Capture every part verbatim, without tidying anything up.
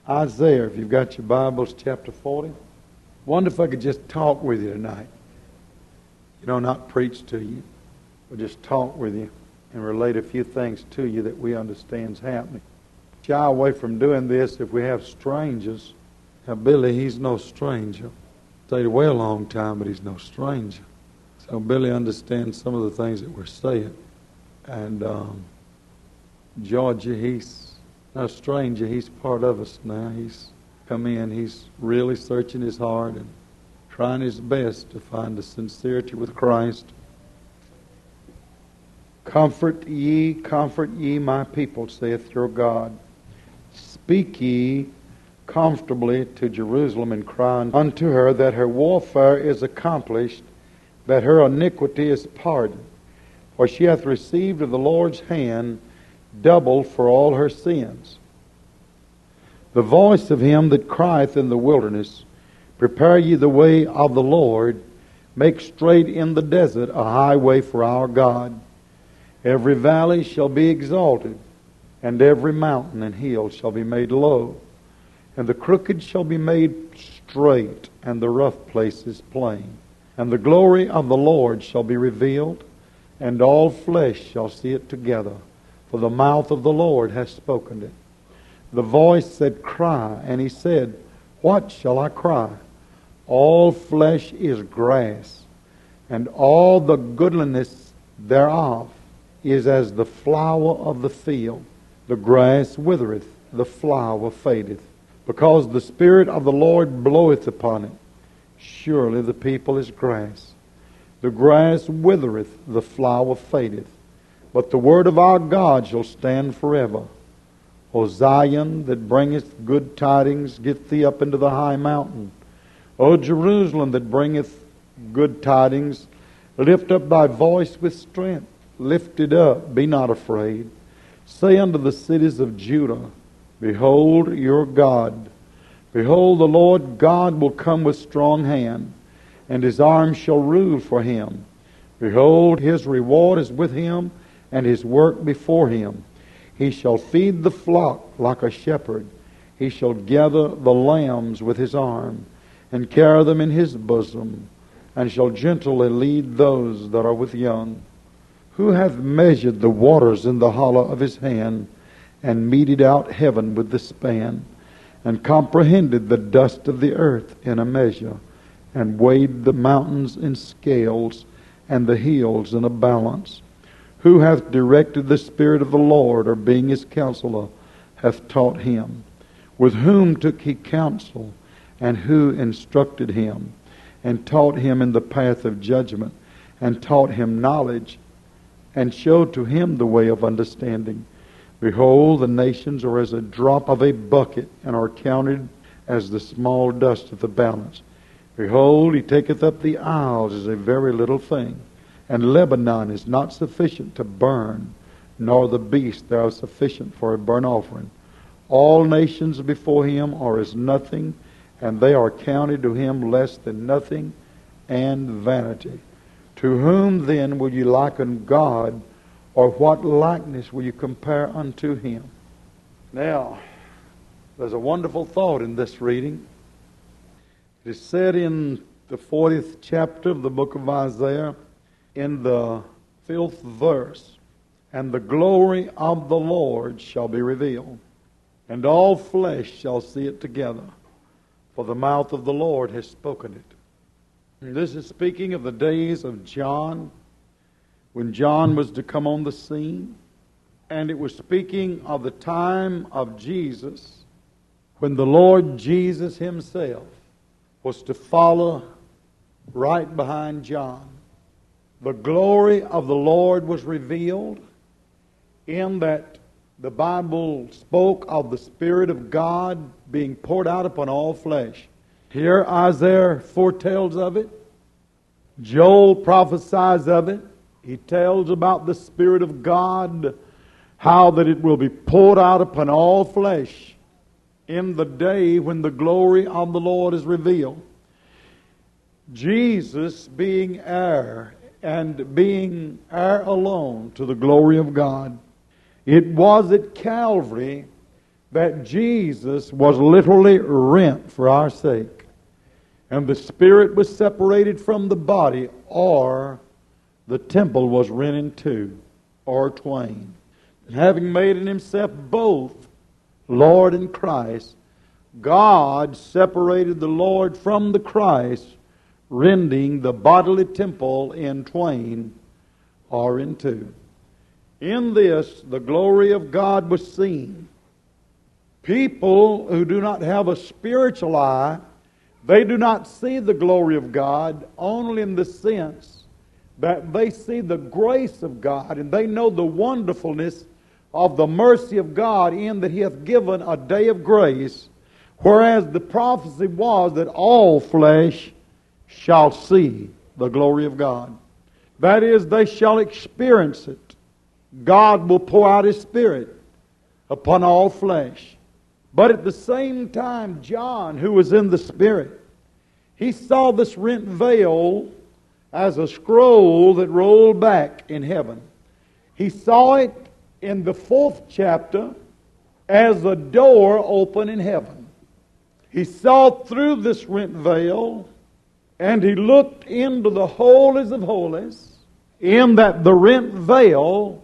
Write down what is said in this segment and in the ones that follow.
Isaiah, if you've got your Bibles, chapter forty. Wonder if I could just talk with you tonight. You know, not preach to you, but just talk with you and relate a few things to you that we understand is happening. Shy away from doing this if we have strangers. Now, Billy, he's no stranger. Stayed away a long time, but he's no stranger. So Billy understands some of the things that we're saying. And um, Georgia, he's not a stranger. He's part of us now. He's come in. He's really searching his heart and trying his best to find the sincerity with Christ. Comfort ye, comfort ye my people, saith your God. Speak ye comfortably to Jerusalem, and cry unto her that her warfare is accomplished, that her iniquity is pardoned. For she hath received of the Lord's hand double for all her sins. The voice of him that crieth in the wilderness, prepare ye the way of the Lord, make straight in the desert a highway for our God. Every valley shall be exalted, and every mountain and hill shall be made low, and the crooked shall be made straight, and the rough places plain. And the glory of the Lord shall be revealed, and all flesh shall see it together. For the mouth of the Lord hath spoken it. The voice said, cry. And he said, what shall I cry? All flesh is grass, and all the goodliness thereof is as the flower of the field. The grass withereth, the flower fadeth, because the Spirit of the Lord bloweth upon it. Surely the people is grass. The grass withereth, the flower fadeth, but the word of our God shall stand forever. O Zion, that bringeth good tidings, get thee up into the high mountain. O Jerusalem, that bringeth good tidings, lift up thy voice with strength. Lift it up, be not afraid. Say unto the cities of Judah, behold your God. Behold, the Lord God will come with strong hand, and his arm shall rule for him. Behold, his reward is with him, and his work before him. He shall feed the flock like a shepherd. He shall gather the lambs with his arm, and carry them in his bosom, and shall gently lead those that are with young. Who hath measured the waters in the hollow of his hand, and meted out heaven with the span, and comprehended the dust of the earth in a measure, and weighed the mountains in scales, and the hills in a balance? Who hath directed the Spirit of the Lord, or being his counselor, hath taught him? With whom took he counsel, and who instructed him, and taught him in the path of judgment, and taught him knowledge, and showed to him the way of understanding? Behold, the nations are as a drop of a bucket, and are counted as the small dust of the balance. Behold, he taketh up the isles as a very little thing. And Lebanon is not sufficient to burn, nor the beast thereof sufficient for a burnt offering. All nations before him are as nothing, and they are counted to him less than nothing and vanity. To whom then will you liken God, or what likeness will you compare unto him? Now, there's a wonderful thought in this reading. It is said in the fortieth chapter of the book of Isaiah, in the fifth verse, and the glory of the Lord shall be revealed, and all flesh shall see it together, for the mouth of the Lord has spoken it. And this is speaking of the days of John, when John was to come on the scene, and it was speaking of the time of Jesus, when the Lord Jesus himself was to follow right behind John. The glory of the Lord was revealed in that the Bible spoke of the Spirit of God being poured out upon all flesh. Here Isaiah foretells of it. Joel prophesies of it. He tells about the Spirit of God, how that it will be poured out upon all flesh in the day when the glory of the Lord is revealed. Jesus being heir, and being heir alone to the glory of God. It was at Calvary that Jesus was literally rent for our sake, and the spirit was separated from the body, or the temple was rent in two, or twain. And having made in himself both Lord and Christ, God separated the Lord from the Christ, rending the bodily temple in twain, or in two. In this, the glory of God was seen. People who do not have a spiritual eye, they do not see the glory of God only in the sense that they see the grace of God, and they know the wonderfulness of the mercy of God in that He hath given a day of grace, whereas the prophecy was that all flesh shall see the glory of God. That is, they shall experience it. God will pour out His Spirit upon all flesh. But at the same time, John, who was in the Spirit, he saw this rent veil as a scroll that rolled back in heaven. He saw it in the fourth chapter as a door open in heaven. He saw through this rent veil, and he looked into the holies of holies, in that the rent veil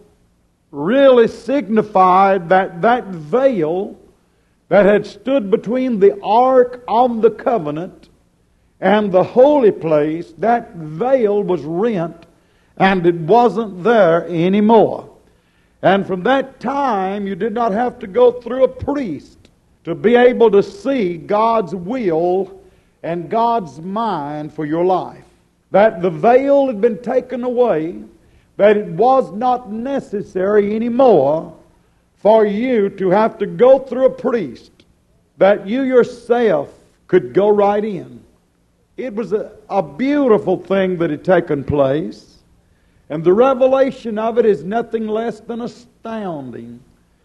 really signified that that veil that had stood between the Ark of the Covenant and the holy place, that veil was rent, and it wasn't there anymore. And from that time, you did not have to go through a priest to be able to see God's will and God's mind for your life. That the veil had been taken away, that it was not necessary anymore for you to have to go through a priest, that you yourself could go right in. It was a, a beautiful thing that had taken place, and the revelation of it is nothing less than astounding,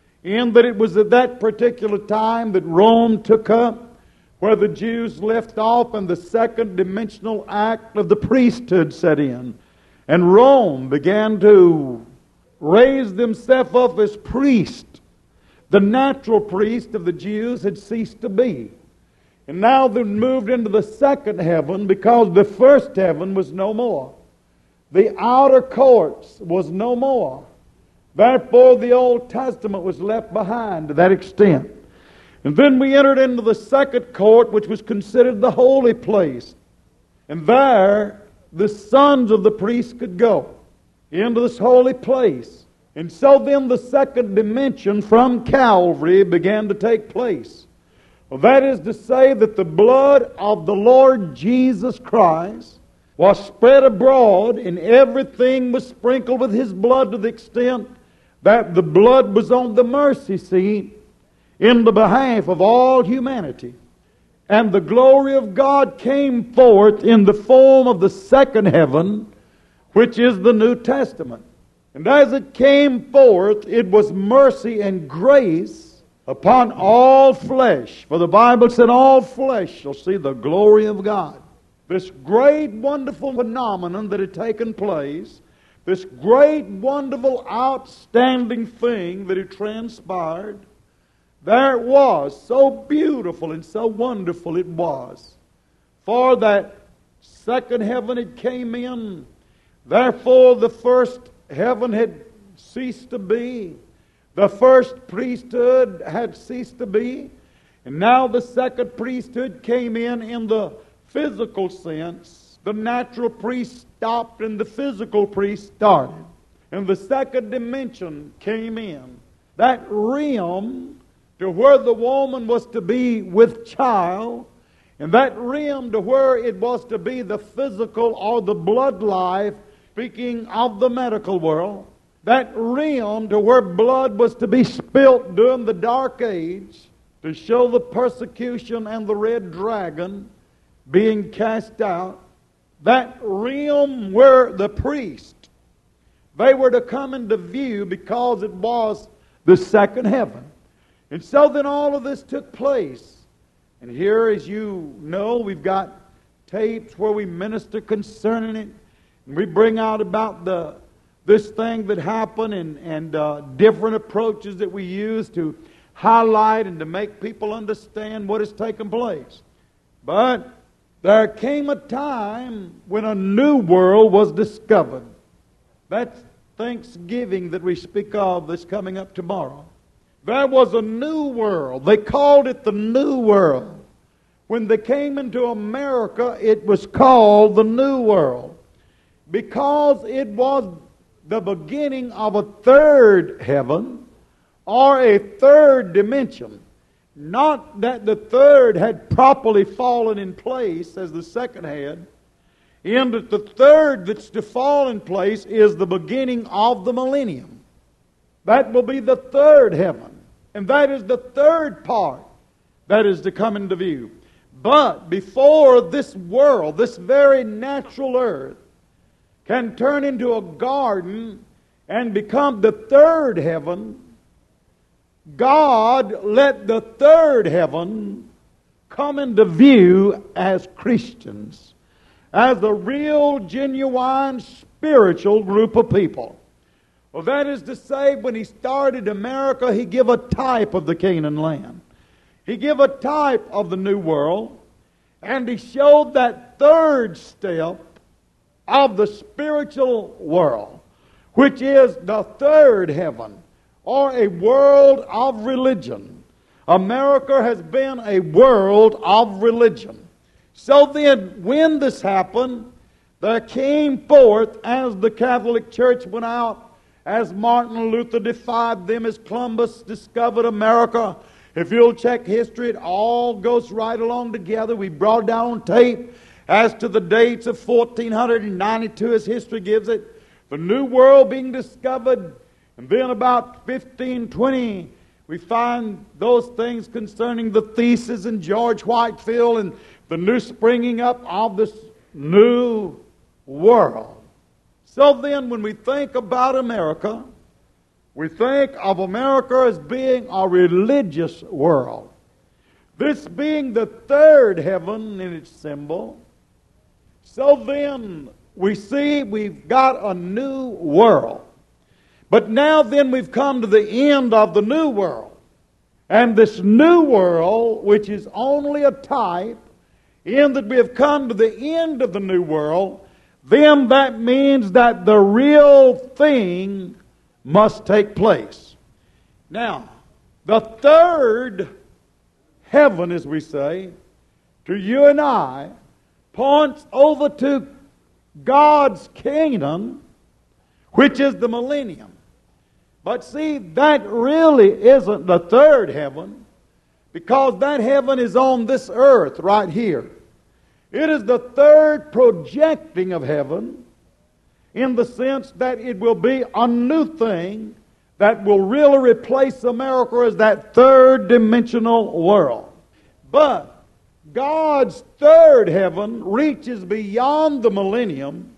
in that it was at that particular time that Rome took up where the Jews left off, and the second dimensional act of the priesthood set in. And Rome began to raise themselves up as priest. The natural priest of the Jews had ceased to be. And now they moved into the second heaven, because the first heaven was no more. The outer courts was no more. Therefore the Old Testament was left behind to that extent. And then we entered into the second court, which was considered the holy place. And there the sons of the priests could go into this holy place. And so then the second dimension from Calvary began to take place. Well, that is to say that the blood of the Lord Jesus Christ was spread abroad, and everything was sprinkled with His blood to the extent that the blood was on the mercy seat in the behalf of all humanity. And the glory of God came forth in the form of the second heaven, which is the New Testament. And as it came forth, it was mercy and grace upon all flesh. For the Bible said, all flesh shall see the glory of God. This great, wonderful phenomenon that had taken place, this great, wonderful, outstanding thing that had transpired, there it was, so beautiful and so wonderful it was. For that second heaven it came in, therefore the first heaven had ceased to be. The first priesthood had ceased to be. And now the second priesthood came in in the physical sense. The natural priest stopped and the physical priest started. And the second dimension came in. That realm to where the woman was to be with child, and that realm to where it was to be the physical or the blood life, speaking of the medical world, that realm to where blood was to be spilt during the dark age to show the persecution and the red dragon being cast out, that realm where the priest, they were to come into view because it was the second heaven. And so then all of this took place. And here, as you know, we've got tapes where we minister concerning it. And we bring out about the this thing that happened and, and uh, different approaches that we use to highlight and to make people understand what has taken place. But there came a time when a new world was discovered. That's Thanksgiving that we speak of that's coming up tomorrow. There was a new world. They called it the New World. When they came into America, it was called the New World because it was the beginning of a third heaven or a third dimension. Not that the third had properly fallen in place as the second had. In that the third that's to fall in place is the beginning of the millennium. That will be the third heaven. And that is the third part that is to come into view. But before this world, this very natural earth, can turn into a garden and become the third heaven, God let the third heaven come into view as Christians, as a real, genuine, spiritual group of people. Well, that is to say, when He started America, He gave a type of the Canaan land. He gave a type of the New World, and He showed that third step of the spiritual world, which is the third heaven, or a world of religion. America has been a world of religion. So then, when this happened, there came forth, as the Catholic Church went out, as Martin Luther defied them, as Columbus discovered America. If you'll check history, it all goes right along together. We brought down on tape as to the dates of fourteen ninety-two, as history gives it, the New World being discovered. And then about fifteen twenty, we find those things concerning the thesis in George Whitefield and the new springing up of this new world. So then, when we think about America, we think of America as being a religious world. This being the third heaven in its symbol. So then, we see we've got a new world. But now then we've come to the end of the new world. And this new world, which is only a type, in that we have come to the end of the new world, then that means that the real thing must take place. Now, the third heaven, as we say, to you and I, points over to God's kingdom, which is the millennium. But see, that really isn't the third heaven, because that heaven is on this earth right here. It is the third projecting of heaven, in the sense that it will be a new thing that will really replace America as that third dimensional world. But God's third heaven reaches beyond the millennium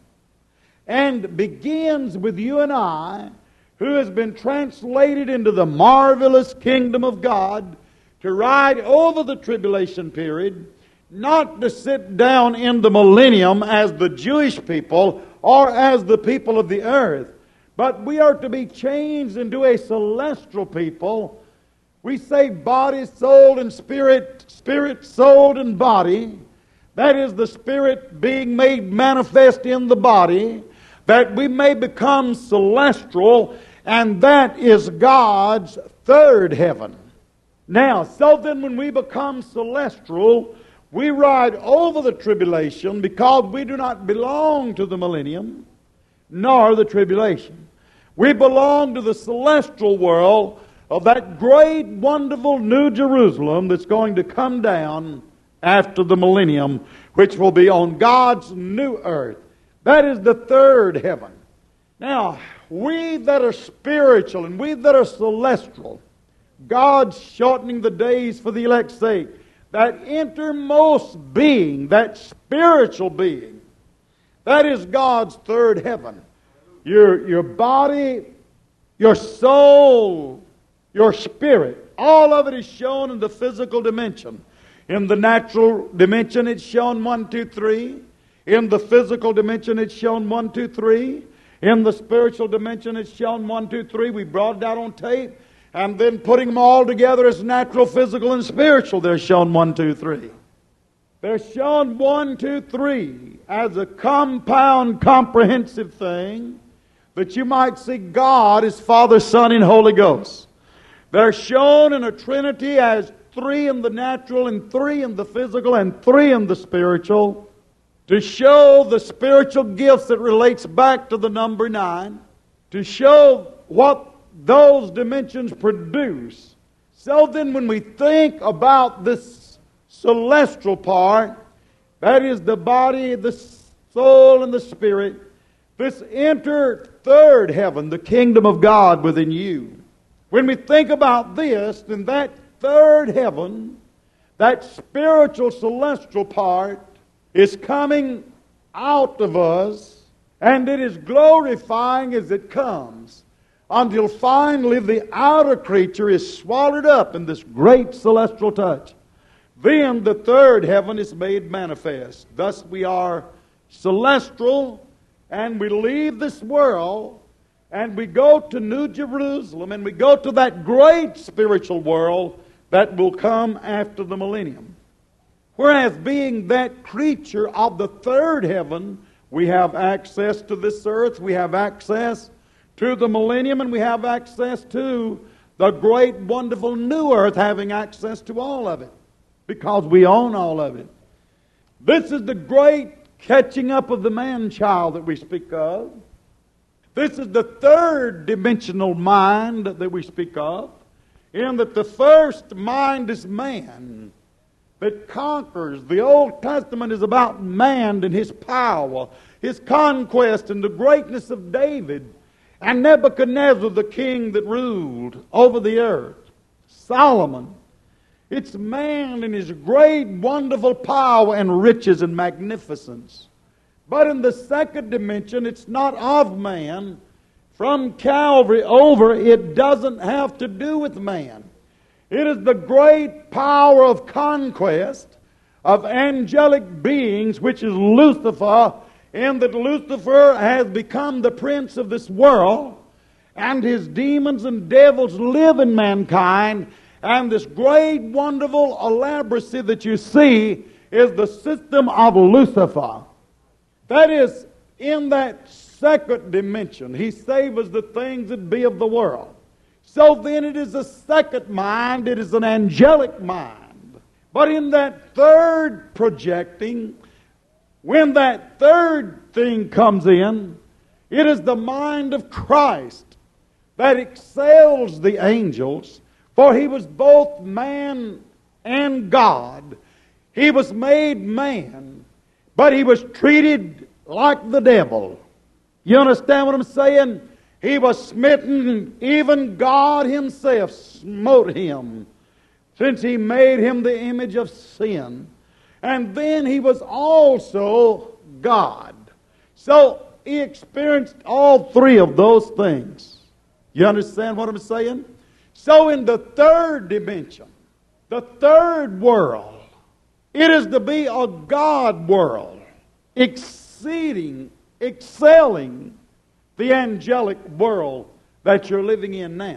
and begins with you and I, who has been translated into the marvelous kingdom of God to ride over the tribulation period, not to sit down in the millennium as the Jewish people or as the people of the earth, but we are to be changed into a celestial people. We say body, soul, and spirit, spirit, soul, and body. That is the spirit being made manifest in the body, that we may become celestial, and that is God's third heaven. Now, so then when we become celestial, we ride over the tribulation because we do not belong to the millennium nor the tribulation. We belong to the celestial world of that great, wonderful New Jerusalem that's going to come down after the millennium, which will be on God's new earth. That is the third heaven. Now, we that are spiritual and we that are celestial, God's shortening the days for the elect's sake, that innermost being, that spiritual being, that is God's third heaven. Your, your body, your soul, your spirit, all of it is shown in the physical dimension. In the natural dimension, it's shown one, two, three. In the physical dimension, it's shown one, two, three. In the spiritual dimension, it's shown one, two, three. We brought it out on tape. and then putting them all together as natural, physical, and spiritual, they're shown one, two, three. They're shown one, two, three as a compound, comprehensive thing that you might see God as Father, Son, and Holy Ghost. They're shown in a Trinity as three in the natural and three in the physical and three in the spiritual, to show the spiritual gifts that relates back to the number nine, to show what those dimensions produce. So then when we think about this celestial part, that is the body, the soul, and the spirit, this enter third heaven, the kingdom of God within you. When we think about this, then that third heaven, that spiritual celestial part, is coming out of us, and it is glorifying as it comes, until finally the outer creature is swallowed up in this great celestial touch. Then the third heaven is made manifest. Thus we are celestial, and we leave this world, and we go to New Jerusalem, and we go to that great spiritual world that will come after the millennium. Whereas being that creature of the third heaven, we have access to this earth, we have access to the millennium, and we have access to the great, wonderful new earth, having access to all of it, because we own all of it. This is the great catching up of the man-child that we speak of. This is the third dimensional mind that we speak of, in that the first mind is man, that conquers. The Old Testament is about man and his power, his conquest, and the greatness of David, and Nebuchadnezzar, the king that ruled over the earth, Solomon. It's man and his great, wonderful power and riches and magnificence. But in the second dimension, it's not of man. From Calvary over, it doesn't have to do with man. It is the great power of conquest of angelic beings, which is Lucifer, in that Lucifer has become the prince of this world, and his demons and devils live in mankind, and this great, wonderful elaboracy that you see is the system of Lucifer. That is, in that second dimension, he savors the things that be of the world. So then it is a second mind, it is an angelic mind. But in that third projecting, when that third thing comes in, it is the mind of Christ that excels the angels, for he was both man and God. He was made man, but he was treated like the devil. You understand what I'm saying? He was smitten, even God himself smote him, since he made him the image of sin. And then he was also God. So he experienced all three of those things. You understand what I'm saying? So in the third dimension, the third world, it is to be a God world, exceeding, excelling the angelic world that you're living in now.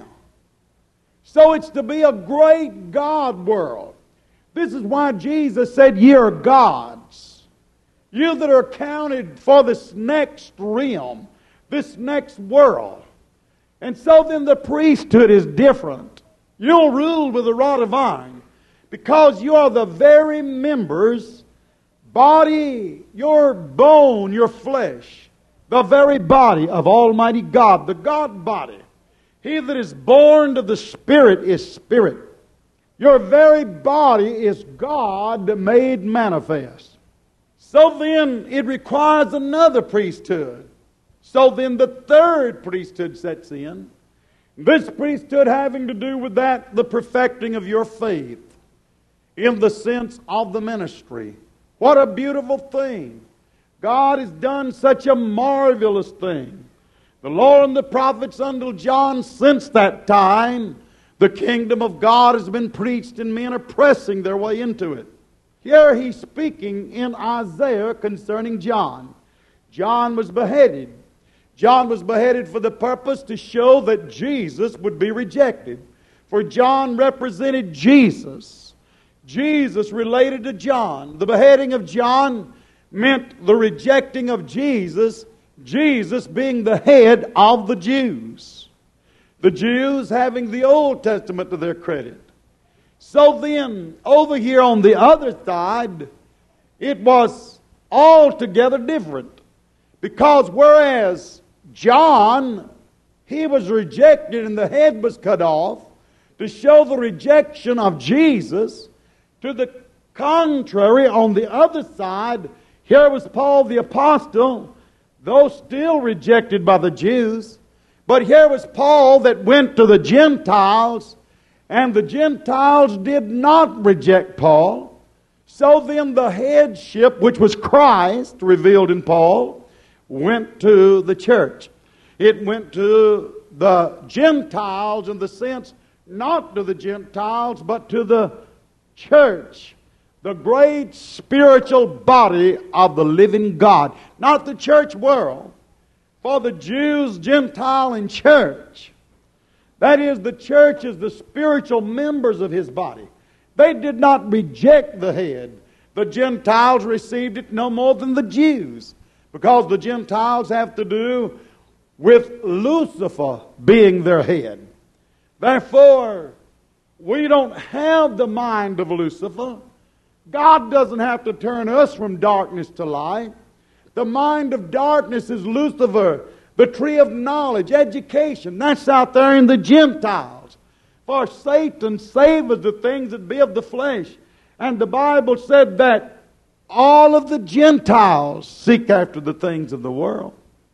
So it's to be a great God world. This is why Jesus said, "Ye are gods." You that are counted for this next realm, this next world. And so then the priesthood is different. You'll rule with a rod of iron, because you are the very members, body, your bone, your flesh, the very body of Almighty God, the God body. He that is born of the Spirit is Spirit. Your very body is God made manifest. So then it requires another priesthood. So then the third priesthood sets in. This priesthood having to do with that, the perfecting of your faith, in the sense of the ministry. What a beautiful thing. God has done such a marvelous thing. The Lord and the prophets until John, since that time, the kingdom of God has been preached and men are pressing their way into it. Here he's speaking in Isaiah concerning John. John was beheaded. John was beheaded for the purpose to show that Jesus would be rejected. For John represented Jesus. Jesus related to John. The beheading of John meant the rejecting of Jesus, Jesus being the head of the Jews. The Jews having the Old Testament to their credit. So then, over here on the other side, it was altogether different. Because whereas John, he was rejected and the head was cut off, to show the rejection of Jesus, to the contrary, on the other side, here was Paul the Apostle, though still rejected by the Jews, but here was Paul that went to the Gentiles, and the Gentiles did not reject Paul. So then the headship, which was Christ, revealed in Paul, went to the church. It went to the Gentiles in the sense, not to the Gentiles, but to the church. The great spiritual body of the living God. Not the church world. For the Jews, Gentile, and church. That is, the church is the spiritual members of His body. They did not reject the head. The Gentiles received it no more than the Jews. Because the Gentiles have to do with Lucifer being their head. Therefore, we don't have the mind of Lucifer. God doesn't have to turn us from darkness to light. The mind of darkness is Lucifer, the tree of knowledge, education. That's out there in the Gentiles. For Satan savors the things that be of the flesh. And the Bible said that all of the Gentiles seek after the things of the world.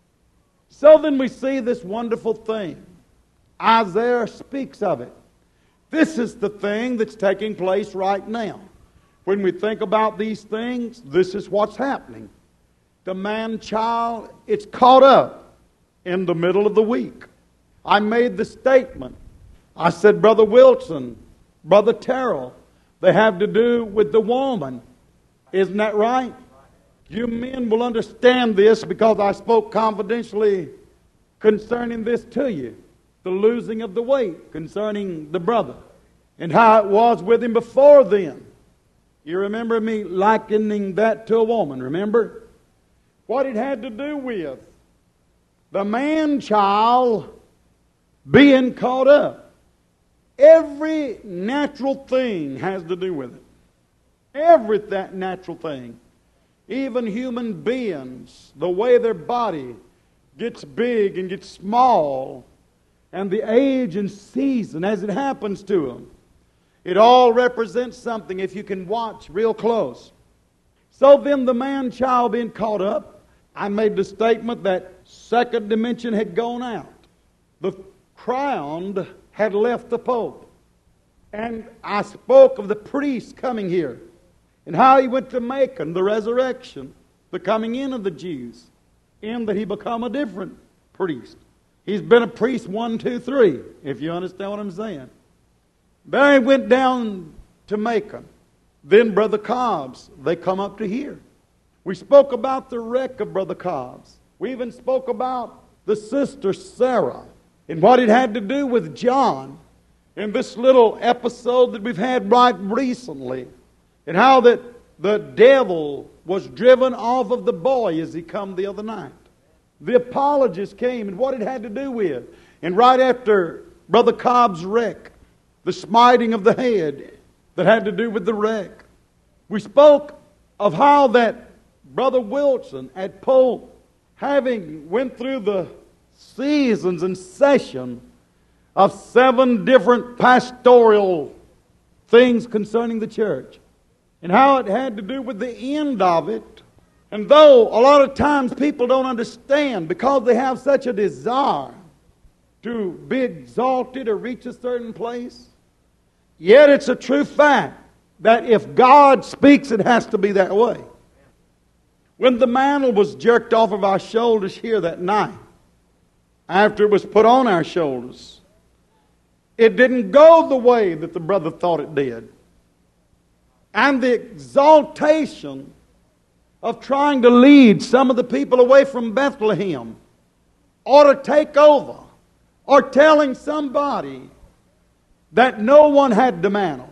So then we see this wonderful thing. Isaiah speaks of it. This is the thing that's taking place right now. When we think about these things, this is what's happening. The man-child, it's caught up in the middle of the week. I made the statement. I said, Brother Wilson, Brother Terrell, they have to do with the woman. Isn't that right? You men will understand this because I spoke confidentially concerning this to you. The losing of the weight concerning the brother. And how it was with him before then. You remember me likening that to a woman, remember? What it had to do with the man-child being caught up. Every natural thing has to do with it. Every that natural thing. Even human beings, the way their body gets big and gets small, and the age and season as it happens to them. It all represents something if you can watch real close. So then the man-child being caught up, I made the statement that second dimension had gone out. The crown had left the Pope. And I spoke of the priest coming here and how he went to Macon, the resurrection, the coming in of the Jews, in that he become a different priest. He's been a priest one, two, three, if you understand what I'm saying. There he went down to Macon. Then Brother Cobb's, they come up to here. We spoke about the wreck of Brother Cobb's. We even spoke about the sister Sarah and what it had to do with John in this little episode that we've had right recently, and how that the devil was driven off of the boy as he come the other night. The apologist came and what it had to do with. And right after Brother Cobb's wreck, the smiting of the head that had to do with the wreck. We spoke of how that Brother Wilson at Polk, having went through the seasons and session of seven different pastoral things concerning the church, and how it had to do with the end of it. And though a lot of times people don't understand because they have such a desire to be exalted or reach a certain place, yet it's a true fact that if God speaks, it has to be that way. When the mantle was jerked off of our shoulders here that night, after it was put on our shoulders, it didn't go the way that the brother thought it did. And the exaltation of trying to lead some of the people away from Bethlehem, or to take over, or telling somebody that no one had to mantle.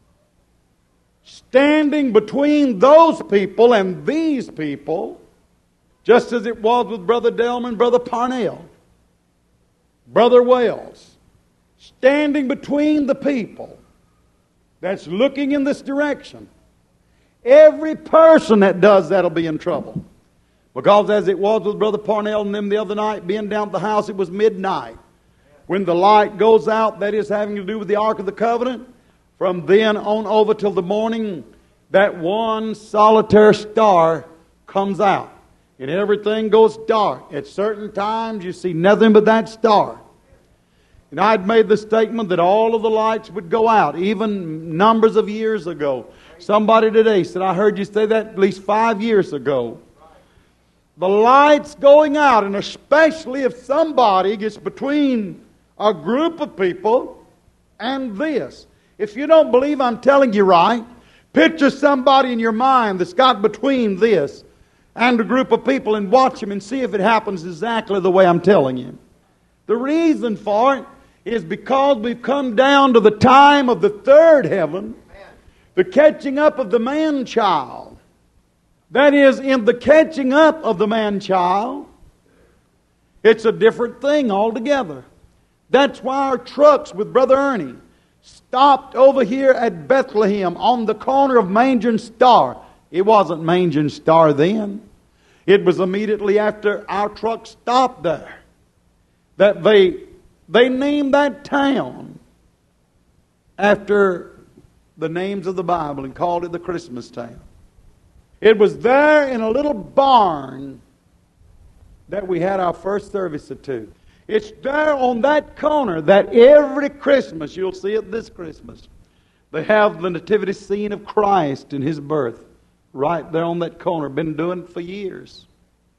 Standing between those people and these people, just as it was with Brother Delman, Brother Parnell, Brother Wells, standing between the people that's looking in this direction. Every person that does that will be in trouble. Because as it was with Brother Parnell and them the other night, being down at the house, it was midnight. When the light goes out, that is having to do with the Ark of the Covenant, from then on over till the morning, that one solitary star comes out. And everything goes dark. At certain times, you see nothing but that star. And I'd made the statement that all of the lights would go out, even numbers of years ago. Somebody today said, I heard you say that at least five years ago. The lights going out, and especially if somebody gets between a group of people and this. If you don't believe I'm telling you right, picture somebody in your mind that's got between this and a group of people and watch them and see if it happens exactly the way I'm telling you. The reason for it is because we've come down to the time of the third heaven, the catching up of the man-child. That is, in the catching up of the man-child, it's a different thing altogether. That's why our trucks with Brother Ernie stopped over here at Bethlehem on the corner of Manger and Star. It wasn't Manger and Star then. It was immediately after our truck stopped there that they, they named that town after the names of the Bible and called it the Christmas town. It was there in a little barn that we had our first service at two. It's there on that corner that every Christmas, you'll see it this Christmas, they have the nativity scene of Christ in His birth right there on that corner. Been doing it for years.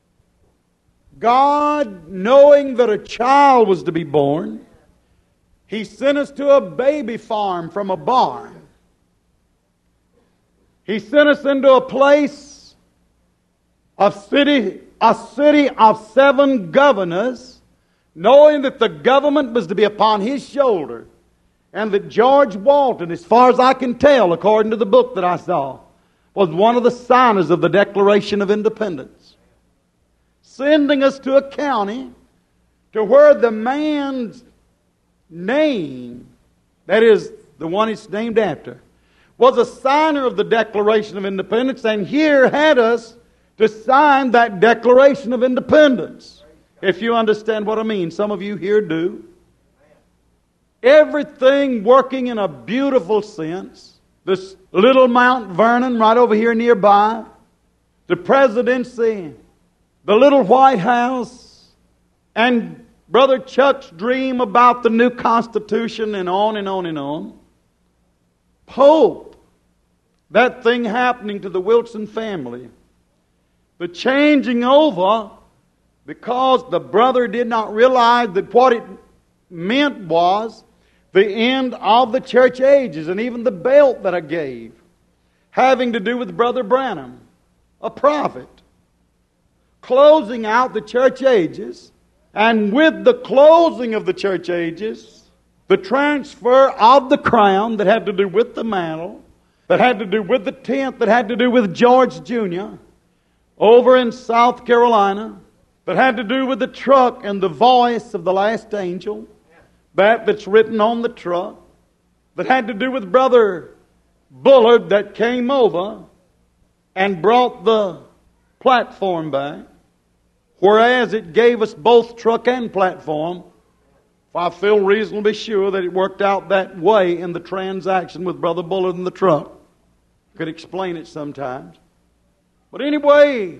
God, knowing that a child was to be born, He sent us to a baby farm from a barn. He sent us into a place, a city, a city of seven governors, knowing that the government was to be upon His shoulder, and that George Walton, as far as I can tell, according to the book that I saw, was one of the signers of the Declaration of Independence. Sending us to a county to where the man's name, that is, the one it's named after, was a signer of the Declaration of Independence, and here had us to sign that Declaration of Independence. If you understand what I mean, some of you here do. Everything working in a beautiful sense. This little Mount Vernon right over here nearby, the presidency, the little White House, and Brother Chuck's dream about the new Constitution, and on and on and on. Pope, that thing happening to the Wilson family. The changing over, because the brother did not realize that what it meant was the end of the church ages, and even the belt that I gave, having to do with Brother Branham, a prophet, closing out the church ages, and with the closing of the church ages, the transfer of the crown that had to do with the mantle, that had to do with the tent, that had to do with George Junior over in South Carolina, that had to do with the truck and the voice of the last angel, that that's written on the truck, that had to do with Brother Bullard that came over and brought the platform back, whereas it gave us both truck and platform. I feel reasonably sure that it worked out that way in the transaction with Brother Bullard and the truck. Could explain it sometimes. But anyway,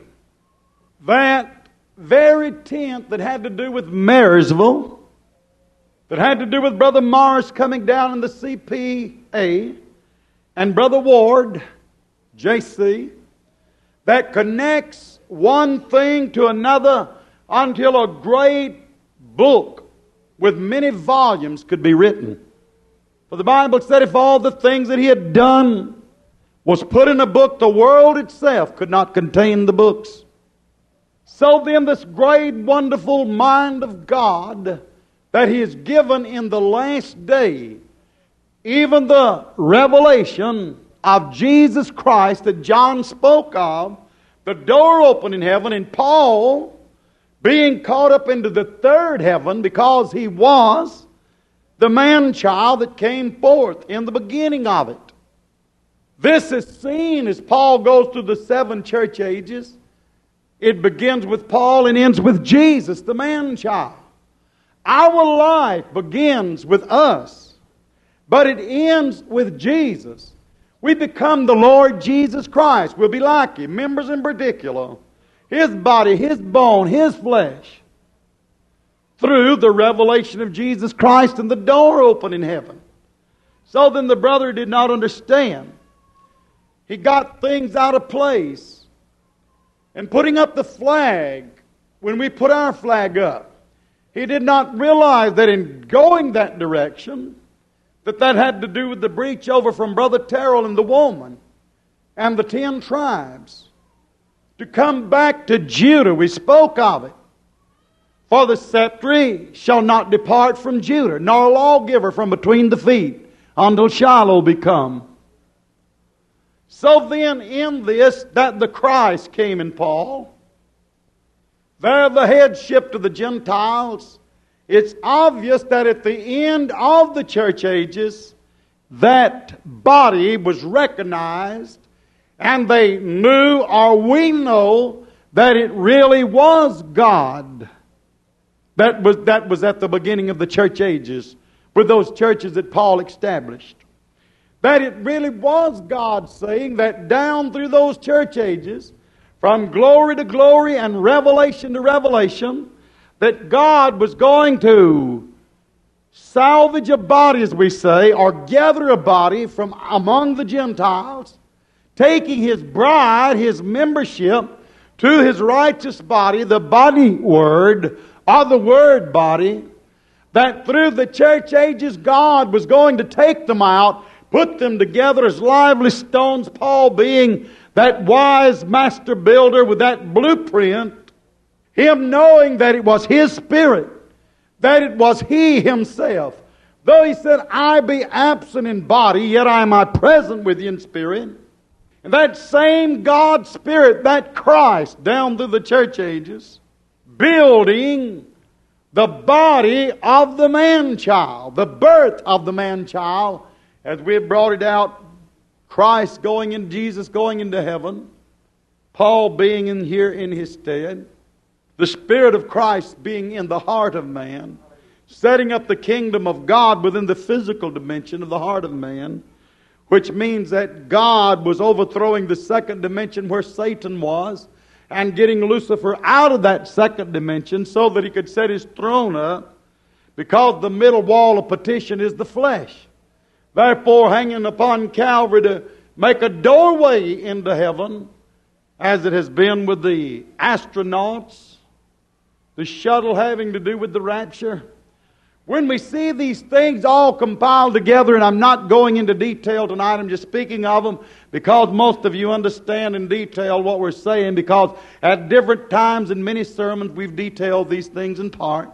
that very tent that had to do with Marysville, that had to do with Brother Morris coming down in the C P A, and Brother Ward, J C, that connects one thing to another until a great book with many volumes could be written. For the Bible said if all the things that He had done was put in a book, the world itself could not contain the books. So then this great, wonderful mind of God that He has given in the last day even the revelation of Jesus Christ that John spoke of, the door open in heaven, and Paul being caught up into the third heaven because he was the man-child that came forth in the beginning of it. This is seen as Paul goes through the seven church ages. It begins with Paul and ends with Jesus, the man-child. Our life begins with us, but it ends with Jesus. We become the Lord Jesus Christ. We'll be like Him, members in particular. His body, His bone, His flesh. Through the revelation of Jesus Christ and the door open in heaven. So then the brother did not understand. He got things out of place. And putting up the flag, when we put our flag up, he did not realize that in going that direction, that that had to do with the breach over from Brother Terrell and the woman and the ten tribes. To come back to Judah, we spoke of it. For the scepter shall not depart from Judah, nor a lawgiver from between the feet, until Shiloh be come. So then in this, that the Christ came in Paul, there the headship to the Gentiles, it's obvious that at the end of the church ages, that body was recognized, and they knew, or we know, that it really was God. That was, that was at the beginning of the church ages, with those churches that Paul established. That it really was God saying that down through those church ages, from glory to glory and revelation to revelation, that God was going to salvage a body, as we say, or gather a body from among the Gentiles, taking His bride, His membership, to His righteous body, the body word, or the word body, that through the church ages God was going to take them out, put them together as lively stones, Paul being that wise master builder with that blueprint, him knowing that it was His Spirit, that it was He Himself. Though He said, I be absent in body, yet I am I present with you in spirit. And that same God Spirit, that Christ down through the church ages, building the body of the man-child, the birth of the man-child, as we have brought it out, Christ going in, Jesus going into heaven, Paul being in here in his stead, the Spirit of Christ being in the heart of man, setting up the kingdom of God within the physical dimension of the heart of man, which means that God was overthrowing the second dimension where Satan was, and getting Lucifer out of that second dimension so that he could set his throne up, because the middle wall of partition is the flesh. Therefore, hanging upon Calvary to make a doorway into heaven, as it has been with the astronauts, the shuttle having to do with the rapture. When we see these things all compiled together, and I'm not going into detail tonight, I'm just speaking of them because most of you understand in detail what we're saying, because at different times in many sermons we've detailed these things in part.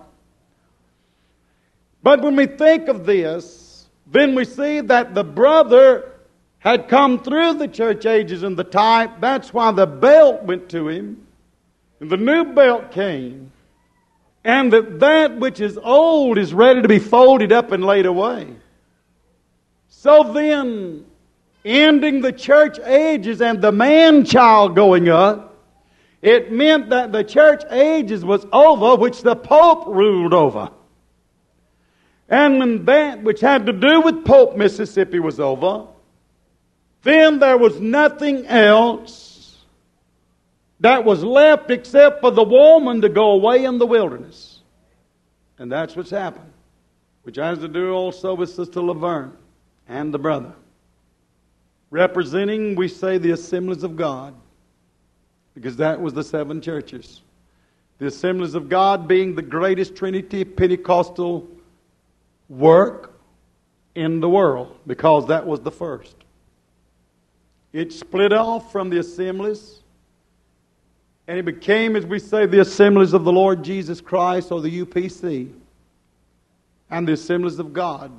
But when we think of this, then we see that the brother had come through the church ages in the type. That's why the belt went to him, and the new belt came. And that that which is old is ready to be folded up and laid away. So then, ending the church ages and the man-child going up, it meant that the church ages was over, which the Pope ruled over. And when that which had to do with Pope Mississippi was over, then there was nothing else that was left except for the woman to go away in the wilderness. And that's what's happened, which has to do also with Sister Laverne and the brother. Representing, we say, the assemblies of God, because that was the seven churches. The assemblies of God being the greatest Trinity Pentecostal work in the world, because that was the first. It split off from the assemblies, and it became, as we say, the assemblies of the Lord Jesus Christ, or the U P C, and the assemblies of God.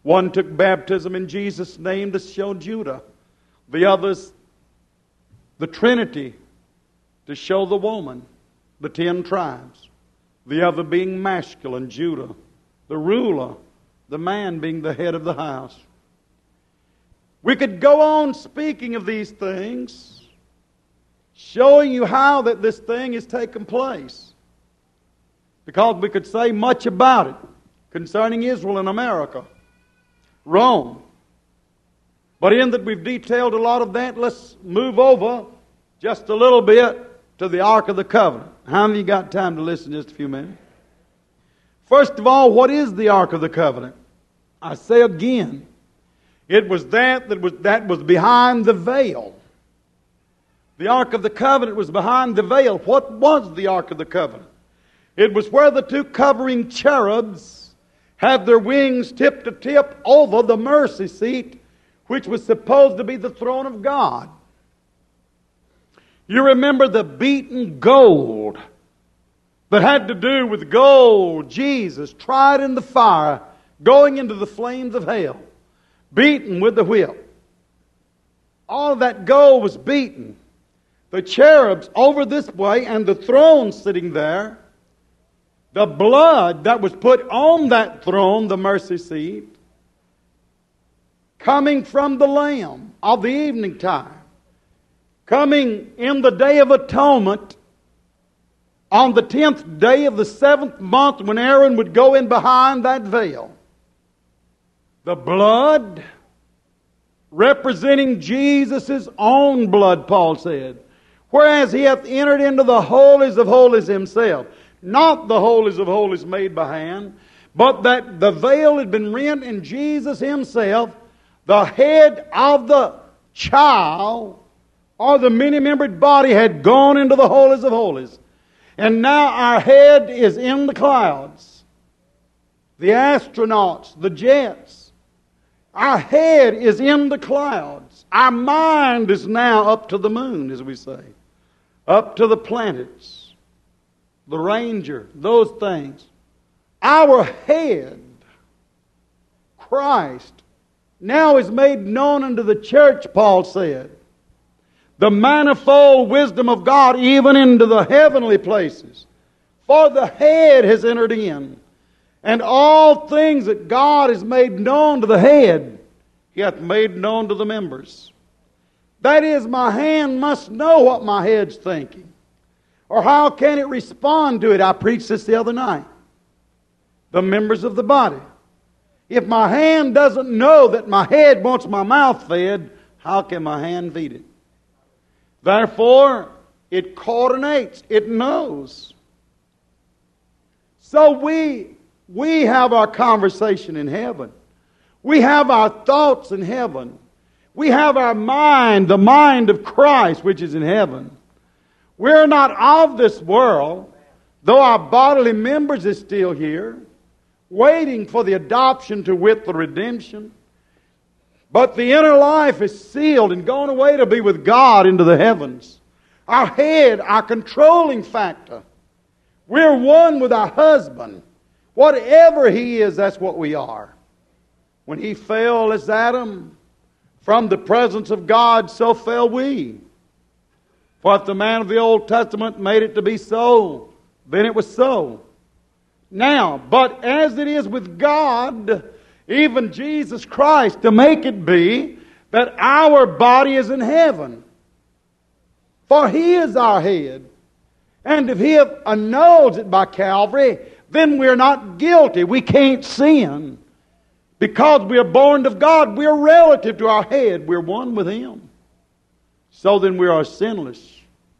One took baptism in Jesus' name to show Judah. The others, the Trinity, to show the woman, the ten tribes. The other being masculine, Judah, the ruler, the man being the head of the house. We could go on speaking of these things, showing you how that this thing is taking place. Because we could say much about it concerning Israel and America, Rome. But in that we've detailed a lot of that, let's move over just a little bit to the Ark of the Covenant. How many of you got time to listen just a few minutes? First of all, what is the Ark of the Covenant? I say again, it was that that was, that was behind the veil. The Ark of the Covenant was behind the veil. What was the Ark of the Covenant? It was where the two covering cherubs had their wings tip to tip over the mercy seat, which was supposed to be the throne of God. You remember the beaten gold that had to do with gold, Jesus tried in the fire, going into the flames of hell, beaten with the whip. All of that gold was beaten. The cherubs over this way and the throne sitting there. The blood that was put on that throne, the mercy seat, coming from the Lamb of the evening time, coming in the Day of Atonement, on the tenth day of the seventh month when Aaron would go in behind that veil. The blood representing Jesus' own blood, Paul said. Whereas he hath entered into the holies of holies himself. Not the holies of holies made by hand, but that the veil had been rent in Jesus himself, the head of the child, or the many-membered body, had gone into the holies of holies. And now our head is in the clouds. The astronauts, the jets. Our head is in the clouds. Our mind is now up to the moon, as we say. Up to the planets. The Ranger, those things. Our head, Christ, now is made known unto the church, Paul said. The manifold wisdom of God even into the heavenly places. For the head has entered in. And all things that God has made known to the head, He hath made known to the members. That is, my hand must know what my head's thinking. Or how can it respond to it? I preached this the other night. The members of the body. If my hand doesn't know that my head wants my mouth fed, how can my hand feed it? Therefore, it coordinates. It knows. So we, we have our conversation in heaven. We have our thoughts in heaven. We have our mind, the mind of Christ, which is in heaven. We're not of this world, though our bodily members is still here, waiting for the adoption to wit the redemption. But the inner life is sealed and gone away to be with God into the heavens. Our head, our controlling factor. We're one with our husband. Whatever he is, that's what we are. When he fell as Adam from the presence of God, so fell we. For if the man of the Old Testament made it to be so, then it was so. Now, but as it is with God, even Jesus Christ, to make it be that our body is in heaven. For He is our head. And if He annuls it by Calvary, then we're not guilty. We can't sin. Because we are born of God, we are relative to our head. We're one with Him. So then we are sinless.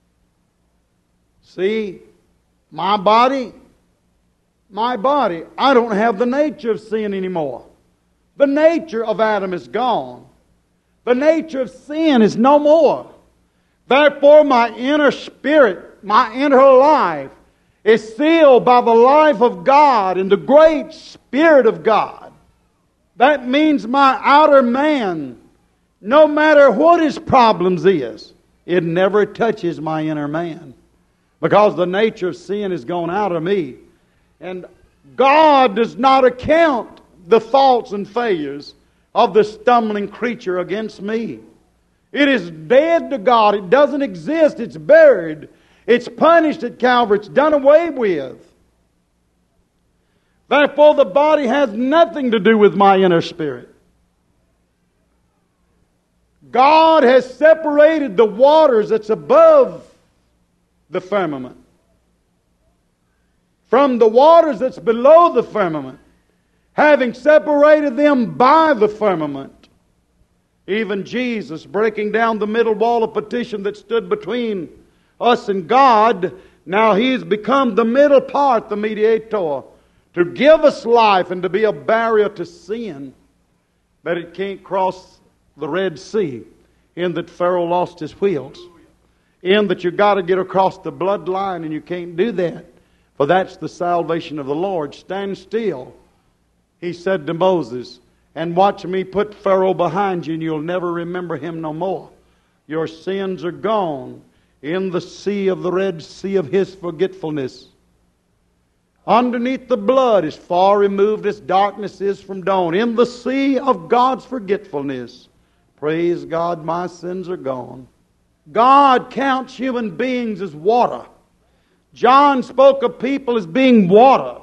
See, my body, my body, I don't have the nature of sin anymore. The nature of Adam is gone. The nature of sin is no more. Therefore, my inner spirit, my inner life, is sealed by the life of God and the great Spirit of God. That means my outer man, no matter what his problems is, it never touches my inner man. Because the nature of sin is gone out of me. And God does not account the faults and failures of the stumbling creature against me. It is dead to God. It doesn't exist. It's buried. It's punished at Calvary. It's done away with. Therefore, the body has nothing to do with my inner spirit. God has separated the waters that's above the firmament from the waters that's below the firmament, having separated them by the firmament. Even Jesus, breaking down the middle wall of partition that stood between us and God, now He's become the middle part, the mediator, to give us life and to be a barrier to sin, that it can't cross the Red Sea, in that Pharaoh lost his wheels, in that you've got to get across the bloodline and you can't do that, for that's the salvation of the Lord. Stand still, He said to Moses, and watch me put Pharaoh behind you, and you'll never remember him no more. Your sins are gone in the sea of the Red Sea of His forgetfulness. Underneath the blood, as far removed as darkness is from dawn, in the sea of God's forgetfulness, praise God, my sins are gone. God counts human beings as water. John spoke of people as being water.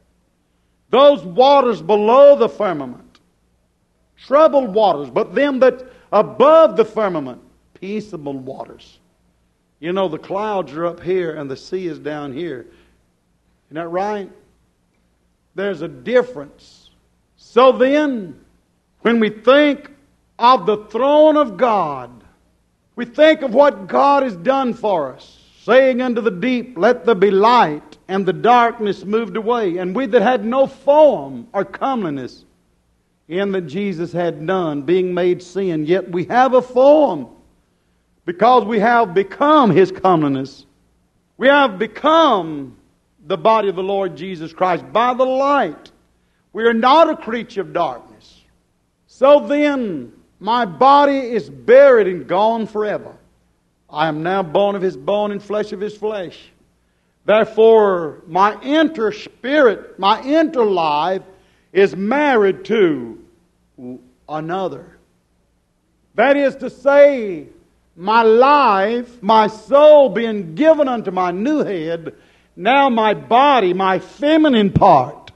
Those waters below the firmament, troubled waters, but them that above the firmament, peaceable waters. You know, the clouds are up here and the sea is down here. Isn't that right? There's a difference. So then, when we think of the throne of God, we think of what God has done for us, saying unto the deep, let there be light, and the darkness moved away. And we that had no form or comeliness, in that Jesus had none, being made sin, yet we have a form, because we have become His comeliness. We have become the body of the Lord Jesus Christ by the light. We are not a creature of darkness. So then, my body is buried and gone forever. I am now bone of His bone and flesh of His flesh. Therefore, my inner spirit, my inner life, is married to another. That is to say, my life, my soul being given unto my new head, now my body, my feminine part,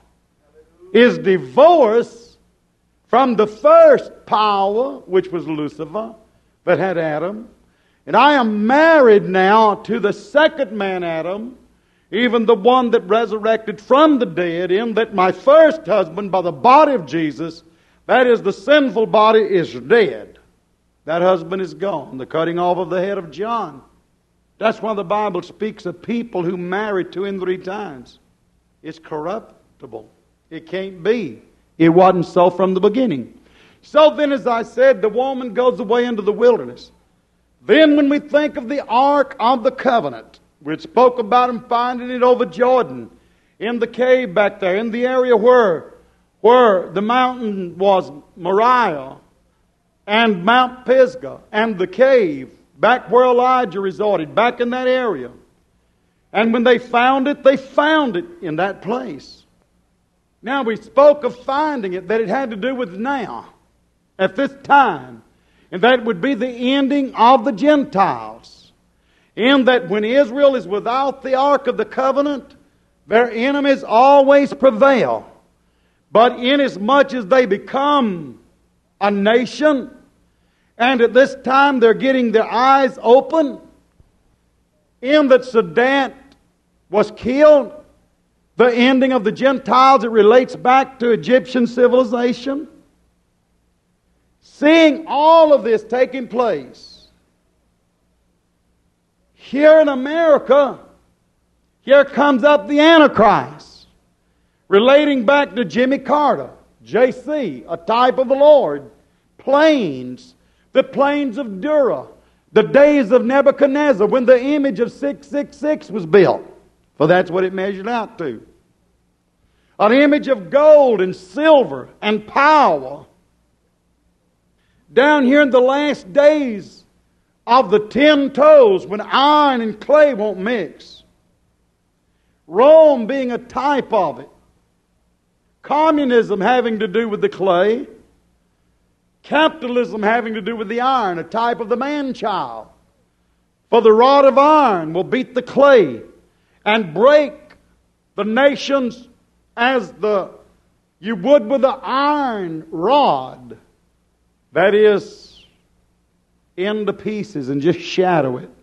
is divorced from the first power, which was Lucifer, that had Adam. And I am married now to the second man, Adam, even the one that resurrected from the dead, in that my first husband, by the body of Jesus, that is the sinful body, is dead. That husband is gone. The cutting off of the head of John. That's why the Bible speaks of people who married two and three times. It's corruptible. It can't be. It wasn't so from the beginning. So then, as I said, the woman goes away into the wilderness. Then when we think of the Ark of the Covenant, we spoke about him finding it over Jordan, in the cave back there, in the area where, where the mountain was Moriah, and Mount Pisgah, and the cave, back where Elijah resorted, back in that area. And when they found it, they found it in that place. Now we spoke of finding it, that it had to do with now, at this time. And that would be the ending of the Gentiles. In that when Israel is without the Ark of the Covenant, their enemies always prevail. But inasmuch as they become a nation, and at this time they're getting their eyes open, in that Sadat was killed, the ending of the Gentiles, it relates back to Egyptian civilization. Seeing all of this taking place, here in America, here comes up the Antichrist, relating back to Jimmy Carter, J C, a type of the Lord, planes, the plains of Dura, the days of Nebuchadnezzar, when the image of six six six was built, for that's what it measured out to. An image of gold and silver and power. Down here in the last days of the ten toes, when iron and clay won't mix. Rome being a type of it. communism having to do with the clay, capitalism having to do with the iron, a type of the man-child. For the rod of iron will beat the clay and break the nations as the you would with the iron rod. That is, into pieces and just shadow it.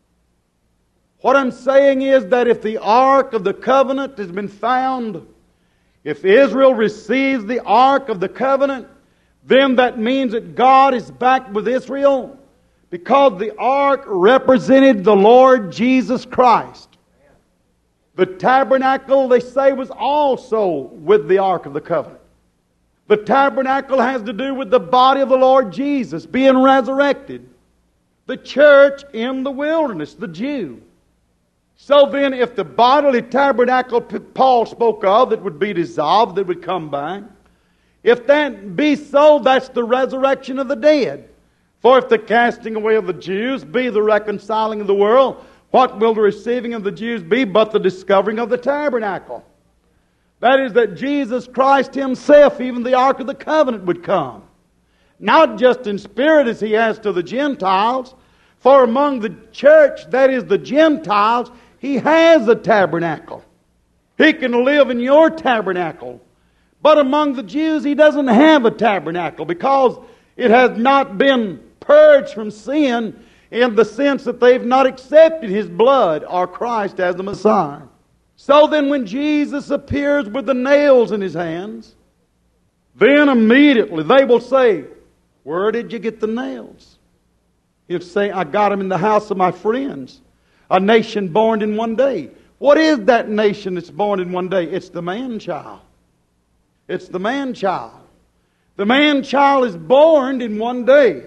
What I'm saying is that if the Ark of the Covenant has been found, if Israel receives the Ark of the Covenant, then that means that God is back with Israel, because the Ark represented the Lord Jesus Christ. The tabernacle, they say, was also with the Ark of the Covenant. The tabernacle has to do with the body of the Lord Jesus being resurrected. The church in the wilderness, the Jew. So then, if the bodily tabernacle Paul spoke of that would be dissolved, that would come back, if that be so, that's the resurrection of the dead. For if the casting away of the Jews be the reconciling of the world, what will the receiving of the Jews be but the discovering of the tabernacle? That is, that Jesus Christ Himself, even the Ark of the Covenant, would come. Not just in spirit as He has to the Gentiles, for among the church, that is the Gentiles, He has a tabernacle. He can live in your tabernacle. But among the Jews, He doesn't have a tabernacle, because it has not been purged from sin, in the sense that they've not accepted His blood or Christ as the Messiah. So then when Jesus appears with the nails in His hands, then immediately they will say, "Where did you get the nails?" He'll say, "I got them in the house of my friends." A nation born in one day. What is that nation that's born in one day? It's the man-child. It's the man-child. The man-child is born in one day.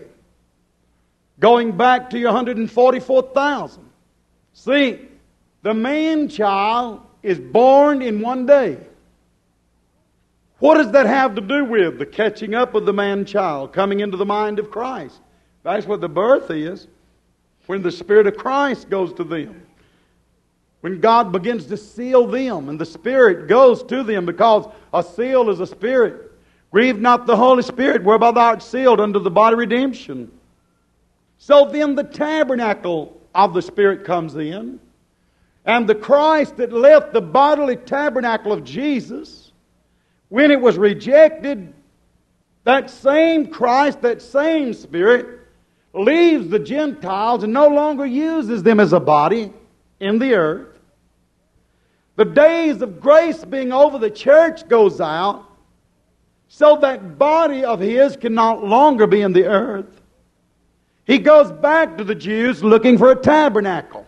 Going back to your one hundred forty-four thousand. See, the man-child is born in one day. What does that have to do with the catching up of the man-child, coming into the mind of Christ? That's what the birth is. When the Spirit of Christ goes to them. When God begins to seal them and the Spirit goes to them, because a seal is a spirit. Grieve not the Holy Spirit, whereby thou art sealed unto the body redemption. So then the tabernacle of the Spirit comes in, and the Christ that left the bodily tabernacle of Jesus, when it was rejected, that same Christ, that same Spirit, leaves the Gentiles and no longer uses them as a body in the earth. The days of grace being over, the church goes out, so that body of His can no longer be in the earth. He goes back to the Jews looking for a tabernacle.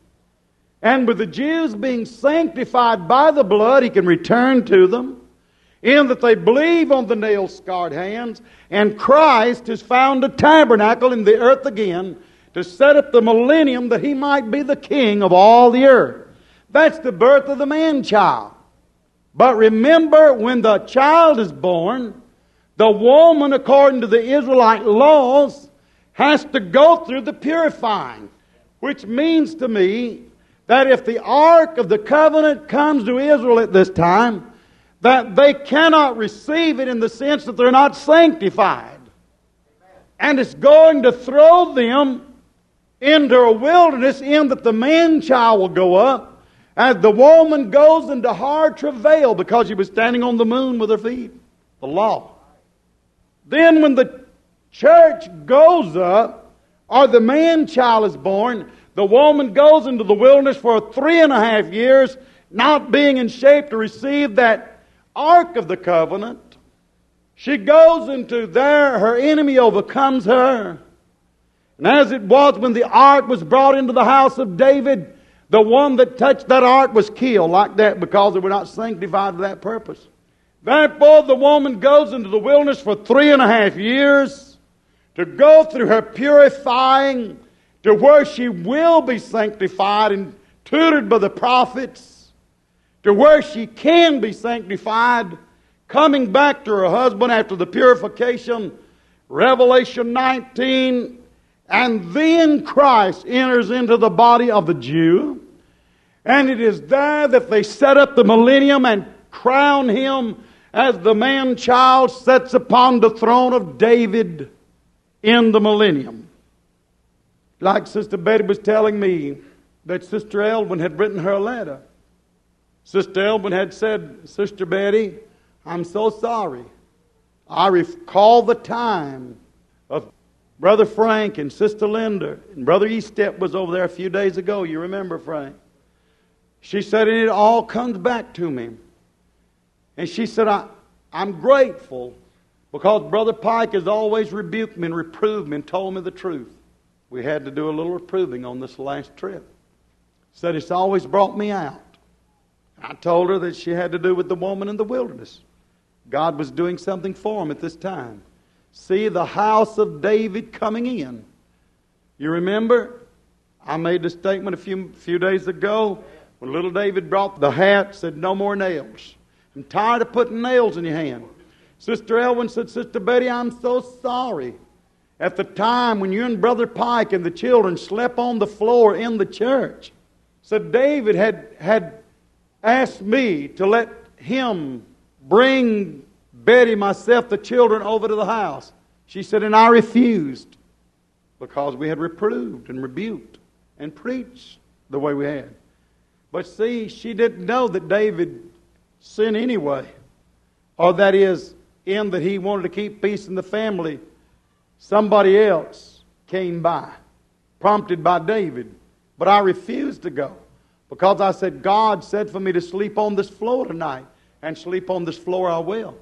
And with the Jews being sanctified by the blood, He can return to them, in that they believe on the nail-scarred hands, and Christ has found a tabernacle in the earth again to set up the millennium that He might be the King of all the earth. That's the birth of the man-child. But remember, when the child is born, the woman, according to the Israelite laws, has to go through the purifying, which means to me that if the Ark of the Covenant comes to Israel at this time, that they cannot receive it in the sense that they're not sanctified. And it's going to throw them into a wilderness, in that the man-child will go up as the woman goes into hard travail, because she was standing on the moon with her feet. The law. Then when the church goes up, or the man-child is born, the woman goes into the wilderness for three and a half years, not being in shape to receive that Ark of the Covenant. She goes into there, her enemy overcomes her. And as it was when the Ark was brought into the house of David, the one that touched that Ark was killed like that, because they were not sanctified for that purpose. Therefore the woman goes into the wilderness for three and a half years to go through her purifying, to where she will be sanctified and tutored by the prophets, to where she can be sanctified, coming back to her husband after the purification. Revelation nineteen, and then Christ enters into the body of the Jew, and it is there that they set up the millennium and crown Him as the man-child sits upon the throne of David in the millennium. Like Sister Betty was telling me that Sister Elwyn had written her a letter. Sister Elwyn had said, Sister Betty, I'm so sorry. I recall the time of Brother Frank and Sister Linda, and Brother Eastep was over there a few days ago. You remember, Frank? She said, and it all comes back to me. And she said, I, I'm grateful because Brother Pike has always rebuked me and reproved me and told me the truth. We had to do a little reproving on this last trip. Said it's always brought me out. I told her that she had to do with the woman in the wilderness. God was doing something for him at this time. See the house of David coming in. You remember? I made the statement a few, few days ago when little David brought the hat, said, no more nails. I'm tired of putting nails in your hand. Sister Elwyn said, Sister Betty, I'm so sorry. At the time when you and Brother Pike and the children slept on the floor in the church, said David had, had asked me to let him bring Betty, myself, the children over to the house. She said, and I refused because we had reproved and rebuked and preached the way we had. But see, she didn't know that David sinned anyway. Or that is, in that he wanted to keep peace in the family. Somebody else came by, prompted by David. But I refused to go because I said, God said for me to sleep on this floor tonight. And sleep on this floor I will.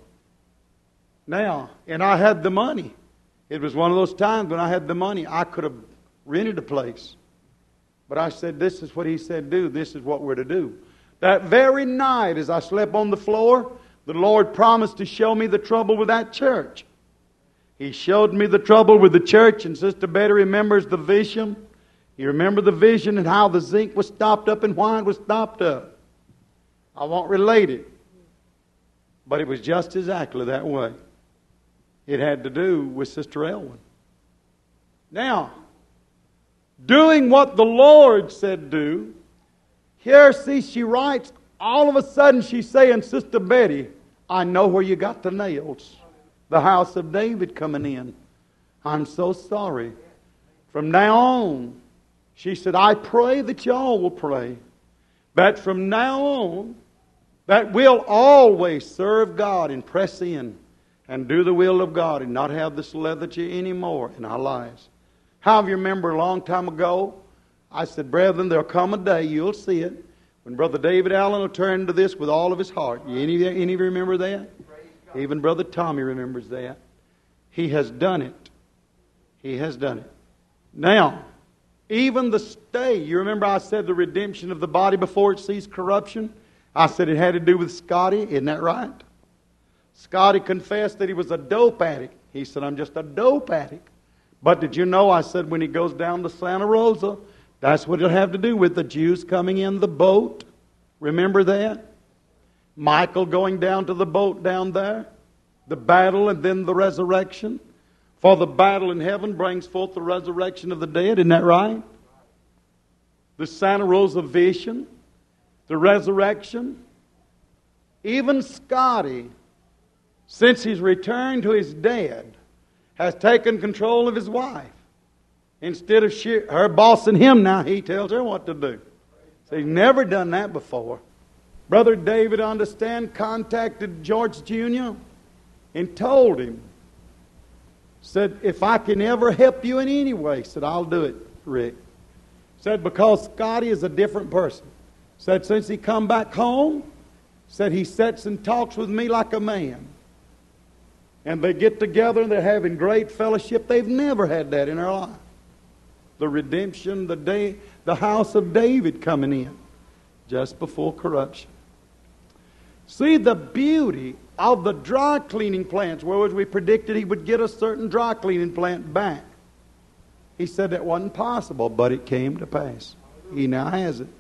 Now, and I had the money. It was one of those times when I had the money, I could have rented a place. But I said, this is what he said do. This is what we're to do. That very night as I slept on the floor, the Lord promised to show me the trouble with that church. He showed me the trouble with the church, and Sister Betty remembers the vision. You remember the vision and how the zinc was stopped up and why it was stopped up. I won't relate it. But it was just exactly that way. It had to do with Sister Elwyn. Now, doing what the Lord said do, here, see, she writes, all of a sudden she's saying, Sister Betty, I know where you got the nails. The house of David coming in. I'm so sorry. From now on, she said, I pray that y'all will pray. But from now on, that we'll always serve God and press in and do the will of God and not have this lethargy anymore in our lives. How do you remember a long time ago, I said, brethren, there'll come a day, you'll see it, when Brother David Allen will turn to this with all of his heart. Any, any of you remember that? Even Brother Tommy remembers that. He has done it. He has done it. Now, even the stay, you remember I said the redemption of the body before it sees corruption? I said it had to do with Scotty, isn't that right? Scotty confessed that he was a dope addict. He said, I'm just a dope addict. But did you know, I said when he goes down to Santa Rosa, that's what it'll have to do with the Jews coming in the boat. Remember that? Michael going down to the boat down there. The battle and then the resurrection. For the battle in heaven brings forth the resurrection of the dead, isn't that right? The Santa Rosa vision. The resurrection. Even Scotty, since he's returned to his dad, has taken control of his wife. Instead of she, her bossing him now, he tells her what to do. So he's never done that before. Brother David, understand, contacted George Junior and told him, said, if I can ever help you in any way, said, I'll do it, Rick. Said, because Scotty is a different person. Said, since he come back home, said he sits and talks with me like a man. And they get together and they're having great fellowship. They've never had that in their life. The redemption, the day, the house of David coming in just before corruption. See the beauty of the dry cleaning plants. Whereas we predicted he would get a certain dry cleaning plant back. He said that wasn't possible, but it came to pass. He now has it.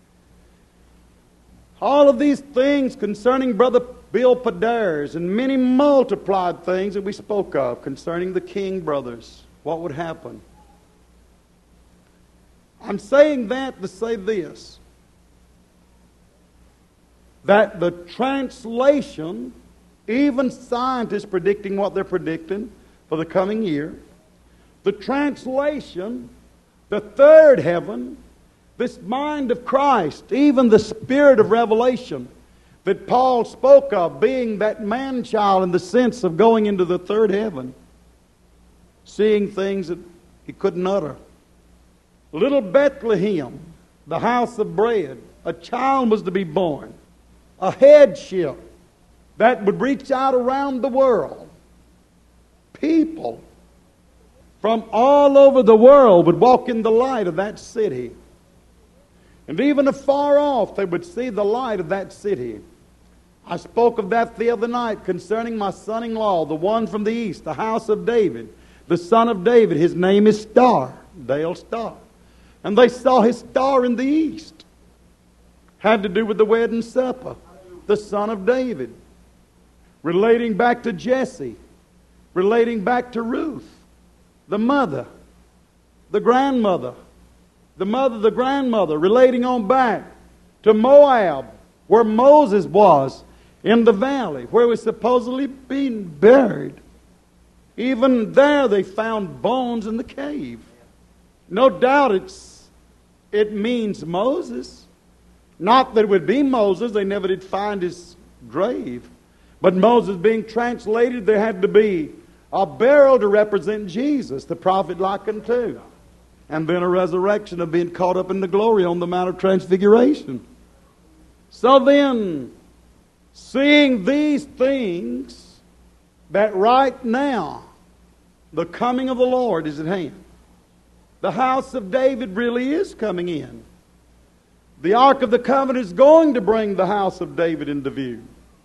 All of these things concerning Brother Bill Padares and many multiplied things that we spoke of concerning the King brothers. What would happen? I'm saying that to say this. That the translation Even scientists predicting what they're predicting for the coming year. The translation, the third heaven, this mind of Christ, even the spirit of revelation that Paul spoke of, being that man-child in the sense of going into the third heaven, seeing things that he couldn't utter. Little Bethlehem, the house of bread, a child was to be born, a headship that would reach out around the world. People from all over the world would walk in the light of that city. And even afar off, they would see the light of that city. I spoke of that the other night concerning my son-in-law, the one from the east, the house of David, the son of David. His name is Star, Dale Star. And they saw his star in the east. Had to do with the wedding supper, the son of David. Relating back to Jesse, relating back to Ruth, the mother, the grandmother, the mother, the grandmother, relating on back to Moab, where Moses was in the valley, where he was supposedly being buried. Even there they found bones in the cave. No doubt it's it means Moses. Not that it would be Moses, they never did find his grave. But Moses being translated, there had to be a burial to represent Jesus, the prophet likened to. And then a resurrection of being caught up in the glory on the Mount of Transfiguration. So then, seeing these things, that right now, the coming of the Lord is at hand. The house of David really is coming in. The Ark of the Covenant is going to bring the house of David into view.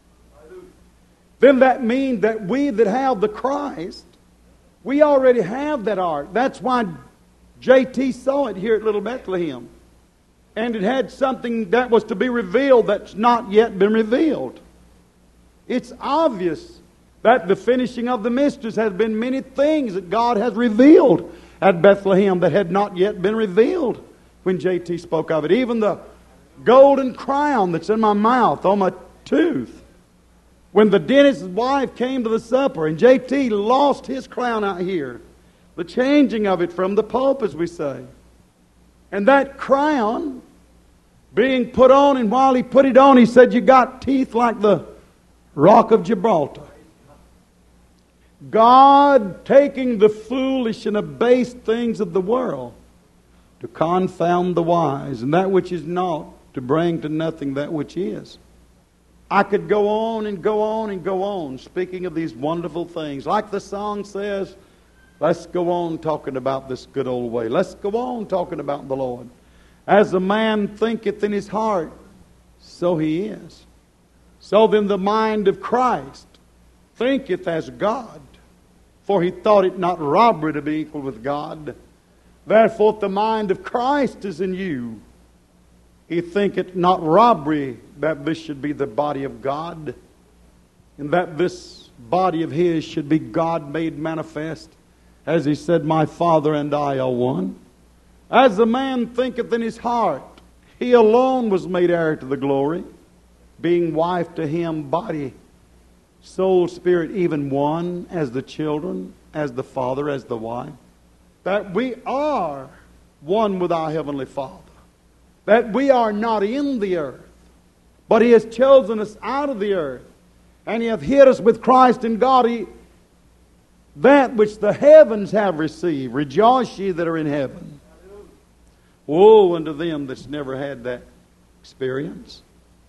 Then that means that we that have the Christ, we already have that Ark. That's why J T saw it here at Little Bethlehem. And it had something that was to be revealed that's not yet been revealed. It's obvious that the finishing of the mysteries has been many things that God has revealed at Bethlehem that had not yet been revealed when J T spoke of it. Even the golden crown that's in my mouth, on my tooth. When the dentist's wife came to the supper and J T lost his crown out here. The changing of it from the Pope, as we say. And that crown being put on, and while he put it on, he said, "You got teeth like the Rock of Gibraltar." God taking the foolish and abased things of the world to confound the wise, and that which is not to bring to nothing that which is. I could go on and go on and go on speaking of these wonderful things. Like the song says, let's go on talking about this good old way. Let's go on talking about the Lord. As a man thinketh in his heart, so he is. So then the mind of Christ thinketh as God, for he thought it not robbery to be equal with God. Therefore the mind of Christ is in you. He thinketh not robbery that this should be the body of God, and that this body of his should be God made manifest. As he said, "My Father and I are one." As a man thinketh in his heart, he alone was made heir to the glory, being wife to him, body, soul, spirit, even one, as the children, as the Father, as the wife. That we are one with our Heavenly Father. That we are not in the earth, but he has chosen us out of the earth, and he hath hid us with Christ in God. He, that which the heavens have received, rejoice ye that are in heaven. Woe unto them that's never had that experience.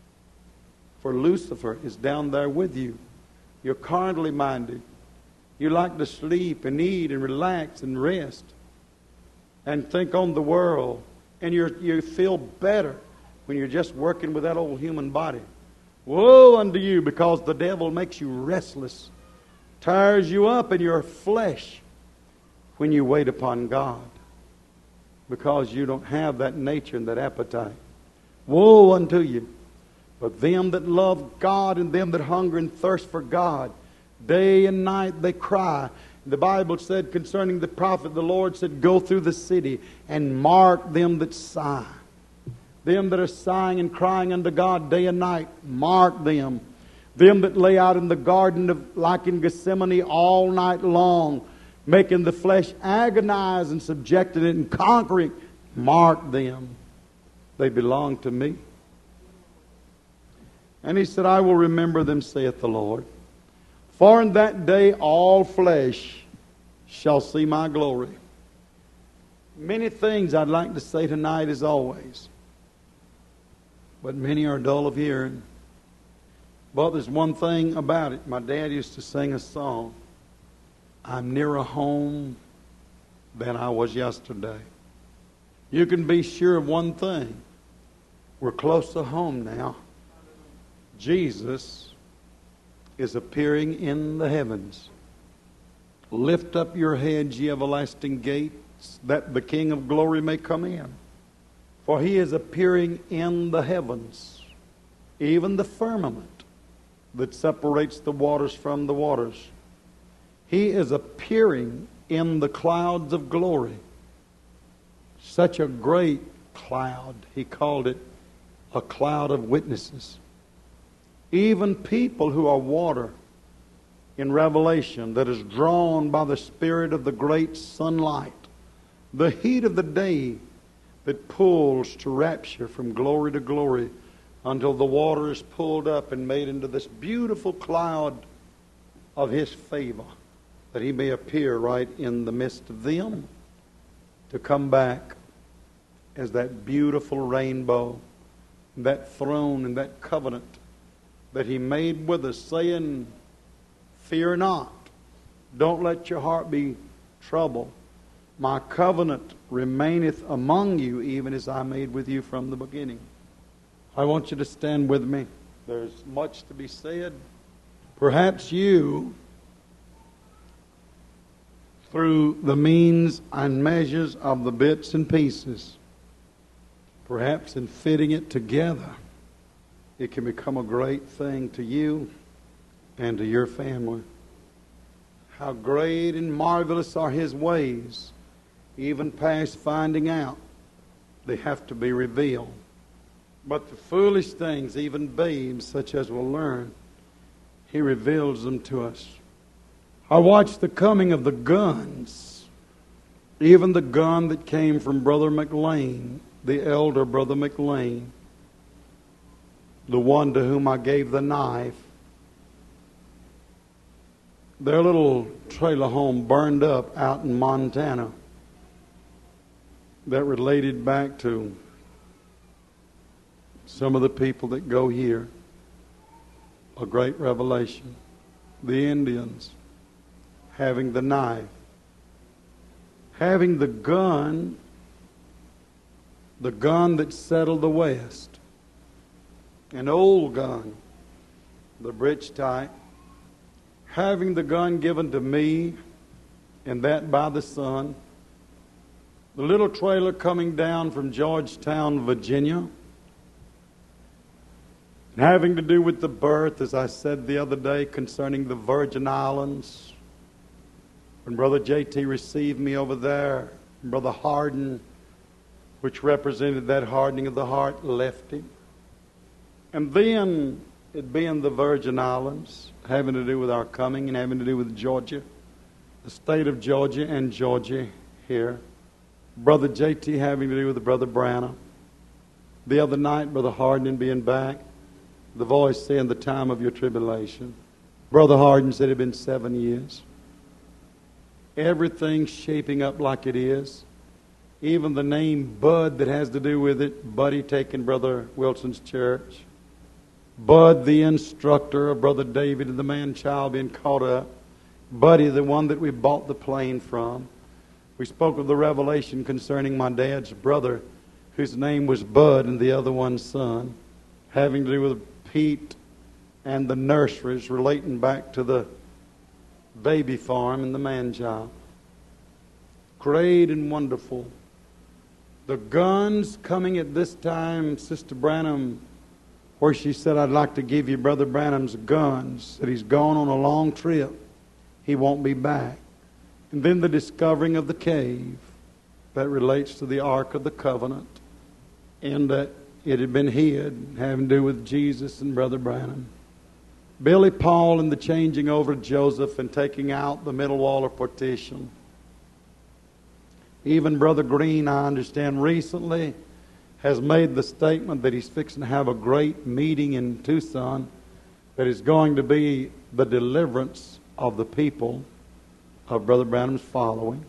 For Lucifer is down there with you. You're carnally minded. You like to sleep and eat and relax and rest and think on the world. And you you feel better when you're just working with that old human body. Woe unto you, because the devil makes you restless, tires you up in your flesh when you wait upon God, because you don't have that nature and that appetite. Woe unto you. But them that love God and them that hunger and thirst for God, day and night they cry. The Bible said concerning the prophet, the Lord said, "Go through the city and mark them that sigh." Them that are sighing and crying unto God day and night, mark them. Them that lay out in the garden of, like in Gethsemane, all night long, making the flesh agonize and subjecting it and conquering. Mark them. They belong to me. And he said, I will remember them, saith the Lord. For in that day all flesh shall see my glory. Many things I'd like to say tonight as always, but many are dull of hearing. But there's one thing about it. My dad used to sing a song. I'm nearer home than I was yesterday. You can be sure of one thing. We're close to home now. Jesus is appearing in the heavens. Lift up your heads, ye everlasting gates, that the King of glory may come in. For he is appearing in the heavens, even the firmament that separates the waters from the waters. He is appearing in the clouds of glory. Such a great cloud. He called it a cloud of witnesses. Even people who are water in Revelation that is drawn by the spirit of the great sunlight, the heat of the day that pulls to rapture from glory to glory until the water is pulled up and made into this beautiful cloud of his favor, that he may appear right in the midst of them, to come back as that beautiful rainbow, that throne and that covenant that he made with us, saying, fear not, don't let your heart be troubled. My covenant remaineth among you, even as I made with you from the beginning. I want you to stand with me. There's much to be said. Perhaps you, through the means and measures of the bits and pieces, perhaps in fitting it together, it can become a great thing to you and to your family. How great and marvelous are his ways, even past finding out. They have to be revealed. But the foolish things, even babes such as will learn, he reveals them to us. I watched the coming of the guns, even the gun that came from Brother McLean, the elder Brother McLean, the one to whom I gave the knife. Their little trailer home burned up out in Montana. That related back to some of the people that go here. A great revelation. The Indians having the knife, having the gun, the gun that settled the West, an old gun, the bridge type, having the gun given to me, and that by the son, the little trailer coming down from Georgetown, Virginia, having to do with the birth, as I said the other day, concerning the Virgin Islands. When Brother J T received me over there, Brother Harden, which represented that hardening of the heart, left him. And then, it being the Virgin Islands, having to do with our coming and having to do with Georgia, the state of Georgia and Georgia here. Brother J T having to do with the Brother Branham. The other night, Brother Harden being back, the voice saying the time of your tribulation. Brother Harden said it had been seven years. Everything's shaping up like it is. Even the name Bud that has to do with it, Buddy taking Brother Wilson's church. Bud, the instructor of Brother David and the man-child being caught up. Buddy, the one that we bought the plane from. We spoke of the revelation concerning my dad's brother, whose name was Bud and the other one's son, having to do with Pete and the nurseries relating back to the baby farm and the man-child. Great and wonderful. The guns coming at this time, Sister Branham, where she said, I'd like to give you Brother Branham's guns, that he's gone on a long trip. He won't be back. And then the discovering of the cave that relates to the Ark of the Covenant, and that it had been hid, having to do with Jesus and Brother Branham. Billy Paul and the changing over of Joseph and taking out the middle wall of partition. Even Brother Green, I understand, recently has made the statement that he's fixing to have a great meeting in Tucson that is going to be the deliverance of the people of Brother Branham's following.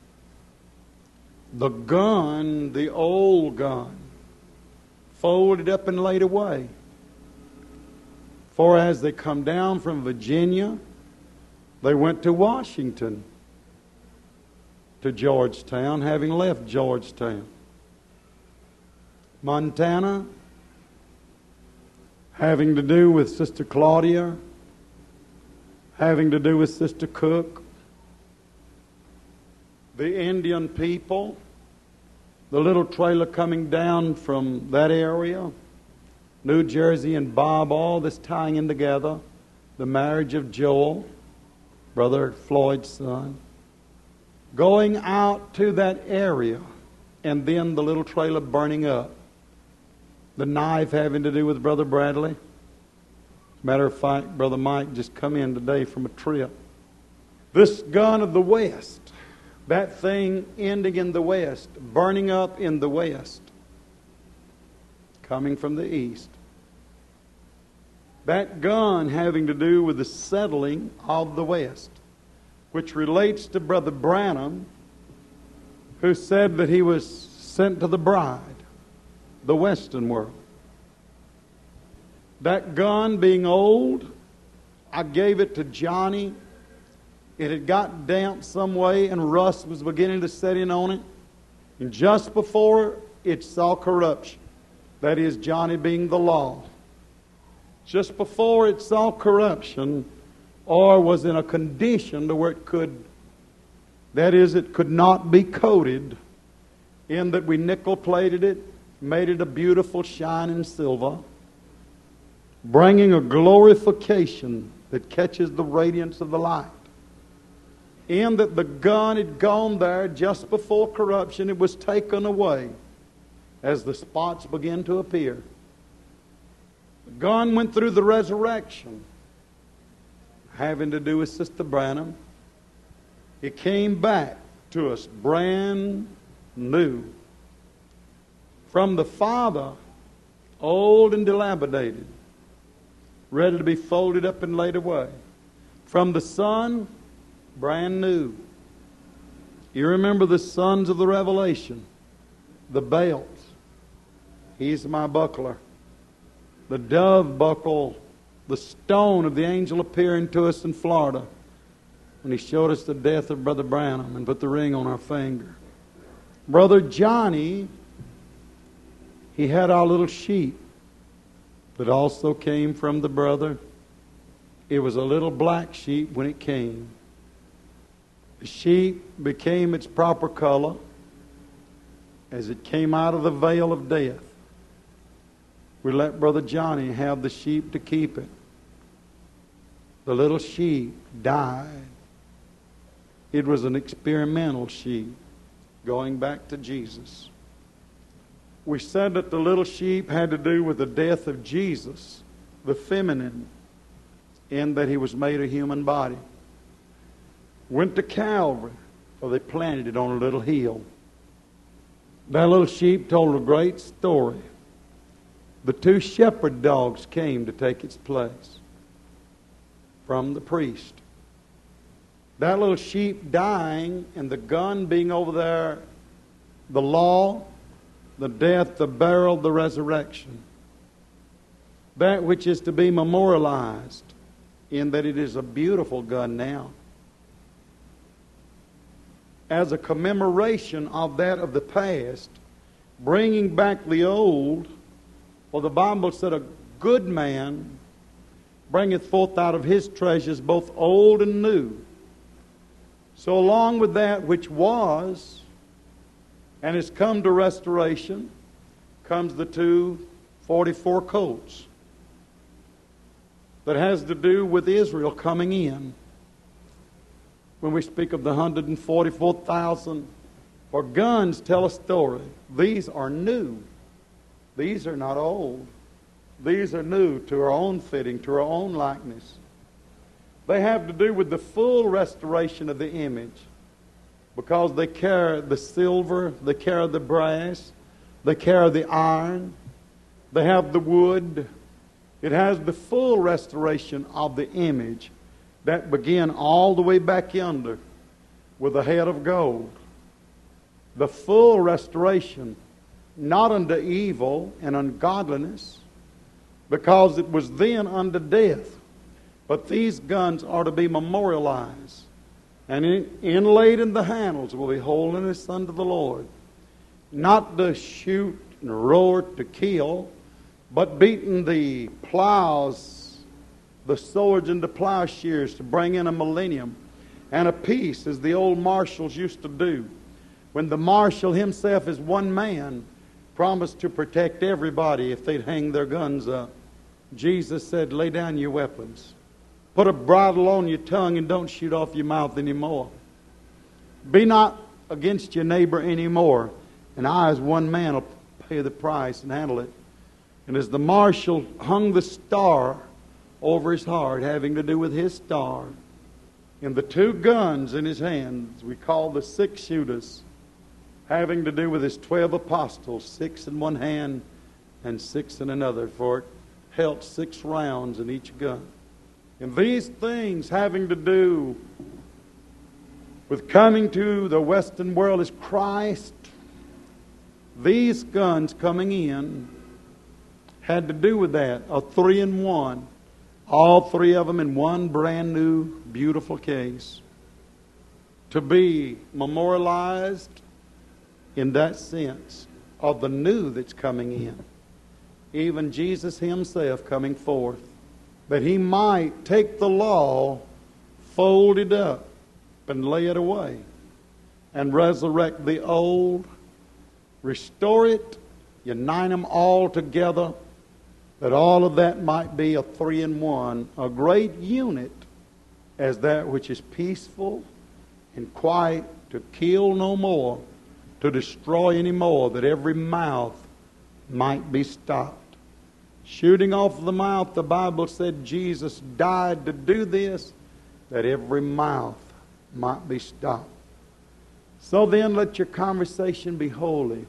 The gun, the old gun, folded up and laid away. For as they come down from Virginia, they went to Washington, to Georgetown, having left Georgetown. Montana, having to do with Sister Claudia, having to do with Sister Cook. The Indian people, the little trailer coming down from that area, New Jersey and Bob, all this tying in together. The marriage of Joel, Brother Floyd's son. Going out to that area, and then the little trailer burning up. The knife having to do with Brother Bradley. Matter of fact, Brother Mike just come in today from a trip. This gun of the West, that thing ending in the West, burning up in the West, coming from the East. That gun having to do with the settling of the West, which relates to Brother Branham, who said that he was sent to the bride, the Western world. That gun being old, I gave it to Johnny. It had got damp some way and rust was beginning to set in on it. And just before it saw corruption, that is Johnny being the law, just before it saw corruption or was in a condition to where it could, that is, it could not be coated, in that we nickel plated it, made it a beautiful shining silver, bringing a glorification that catches the radiance of the light. In that the gun had gone there just before corruption, it was taken away as the spots began to appear. The gun went through the resurrection, having to do with Sister Branham. It came back to us brand new. From the Father, old and dilapidated, ready to be folded up and laid away. From the Son, brand new. You remember the sons of the Revelation, the belts. He's my buckler. The dove buckle, the stone of the angel appearing to us in Florida when he showed us the death of Brother Branham and put the ring on our finger. Brother Johnny, he had our little sheep that also came from the brother. It was a little black sheep when it came. The sheep became its proper color as it came out of the veil of death. We let Brother Johnny have the sheep to keep it. The little sheep died. It was an experimental sheep going back to Jesus. We said that the little sheep had to do with the death of Jesus, the feminine, in that he was made a human body. Went to Calvary, for they planted it on a little hill. That little sheep told a great story. The two shepherd dogs came to take its place from the priest. That little sheep dying and the gun being over there, the law, the death, the burial, the resurrection. That which is to be memorialized in that it is a beautiful gun now. As a commemoration of that of the past, bringing back the old. For the Bible said, a good man bringeth forth out of his treasures both old and new. So along with that which was and has come to restoration comes the two forty-four colts that has to do with Israel coming in. When we speak of the one hundred forty-four thousand, for guns tell a story. These are new. These are not old. These are new to our own fitting, to our own likeness. They have to do with the full restoration of the image, because they carry the silver, they carry the brass, they carry the iron, they have the wood. It has the full restoration of the image that began all the way back yonder with a head of gold. The full restoration, not unto evil and ungodliness, because it was then unto death. But these guns are to be memorialized, and in, inlaid in the handles will be holiness unto the Lord. Not to shoot and roar to kill, but beating the plows, the swords into plowshares to bring in a millennium and a peace, as the old marshals used to do. When the marshal himself as one man promised to protect everybody if they'd hang their guns up. Jesus said, lay down your weapons. Put a bridle on your tongue and don't shoot off your mouth anymore. Be not against your neighbor anymore. And I as one man will pay the price and handle it. And as the marshal hung the star over his heart, having to do with his star, and the two guns in his hands, we call the six shooters, having to do with his twelve apostles, six in one hand and six in another, for it held six rounds in each gun. And these things having to do with coming to the Western world as Christ, these guns coming in had to do with that, a three in one. All three of them in one brand new, beautiful case. To be memorialized in that sense of the new that's coming in. Even Jesus himself coming forth, that he might take the law, fold it up, and lay it away, and resurrect the old, restore it, unite them all together, that all of that might be a three in one, a great unit, as that which is peaceful and quiet, to kill no more, to destroy any more, that every mouth might be stopped. Shooting off the mouth, the Bible said Jesus died to do this, that every mouth might be stopped. So then let your conversation be holy.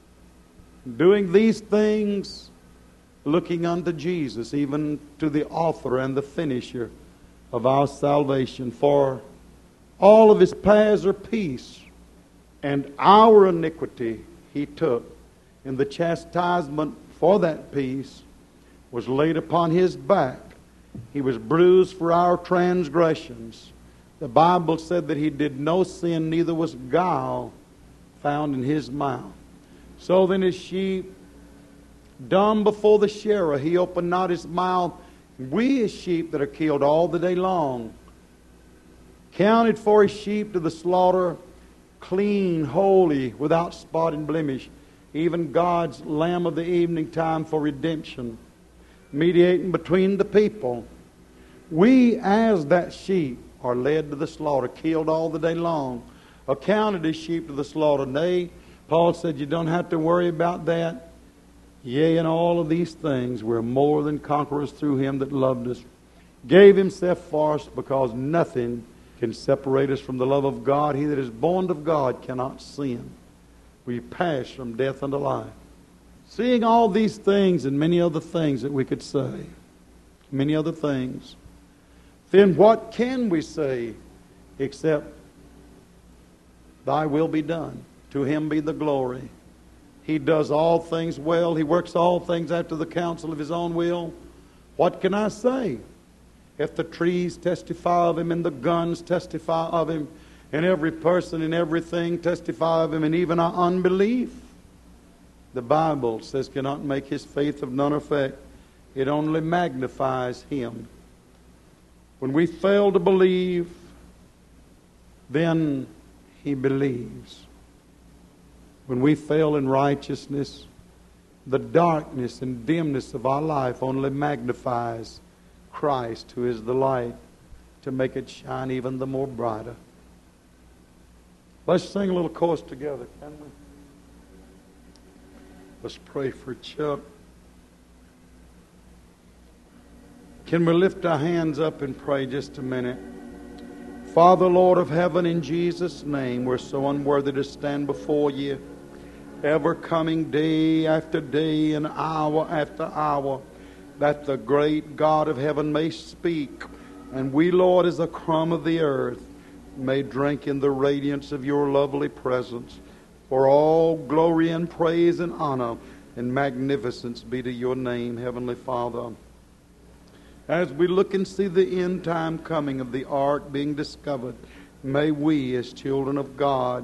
Doing these things, looking unto Jesus, even to the author and the finisher of our salvation. For all of his paths are peace, and our iniquity he took. And the chastisement for that peace was laid upon his back. He was bruised for our transgressions. The Bible said that he did no sin, neither was guile found in his mouth. So then as sheep dumb before the shearer, he opened not his mouth. We as sheep that are killed all the day long, counted for his sheep to the slaughter, clean, holy, without spot and blemish, even God's Lamb of the evening time for redemption, mediating between the people. We as that sheep are led to the slaughter, killed all the day long, accounted as sheep to the slaughter. Nay, Paul said you don't have to worry about that. Yea, in all of these things we're more than conquerors through him that loved us, gave himself for us, because nothing can separate us from the love of God. He that is born of God cannot sin. We pass from death unto life. Seeing all these things and many other things that we could say, many other things, then what can we say except thy will be done? To him be the glory. He does all things well. He works all things after the counsel of his own will. What can I say? If the trees testify of him, and the guns testify of him, and every person and everything testify of him, and even our unbelief, the Bible says, cannot make his faith of none effect. It only magnifies him. When we fail to believe, then he believes. When we fail in righteousness, the darkness and dimness of our life only magnifies Christ, who is the light, to make it shine even the more brighter. Let's sing a little chorus together, can we? Let's pray for Chuck. Can we lift our hands up and pray just a minute? Father, Lord of heaven, in Jesus' name, we're so unworthy to stand before you, ever coming day after day and hour after hour, that the great God of heaven may speak, and we, Lord, as a crumb of the earth, may drink in the radiance of your lovely presence. For all glory and praise and honor and magnificence be to your name, Heavenly Father. As we look and see the end time coming of the ark being discovered, may we, as children of God,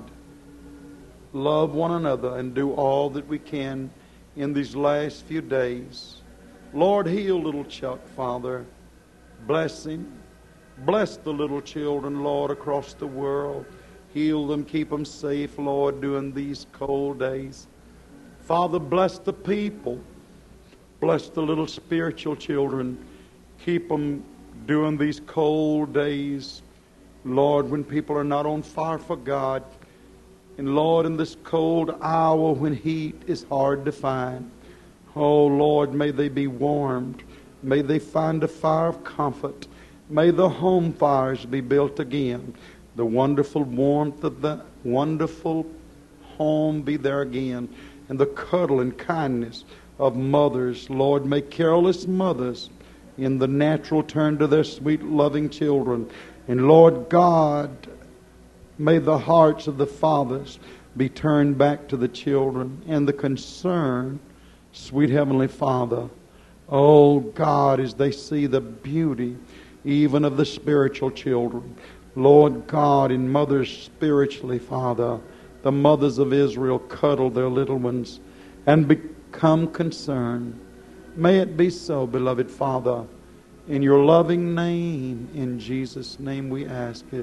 love one another and do all that we can in these last few days. Lord, heal little Chuck, Father. Bless him. Bless the little children, Lord, across the world. Heal them, keep them safe, Lord, during these cold days. Father, bless the people. Bless the little spiritual children. Keep them during these cold days, Lord, when people are not on fire for God. And Lord, in this cold hour when heat is hard to find, oh Lord, may they be warmed. May they find a fire of comfort. May the home fires be built again. The wonderful warmth of the wonderful home be there again. And the cuddle and kindness of mothers, Lord, may careless mothers in the natural turn to their sweet loving children. And Lord God, may the hearts of the fathers be turned back to the children, and the concern, sweet Heavenly Father, oh God, as they see the beauty even of the spiritual children. Lord God, in mothers spiritually, Father, the mothers of Israel cuddle their little ones and become concerned. May it be so, beloved Father. In your loving name, in Jesus' name we ask it.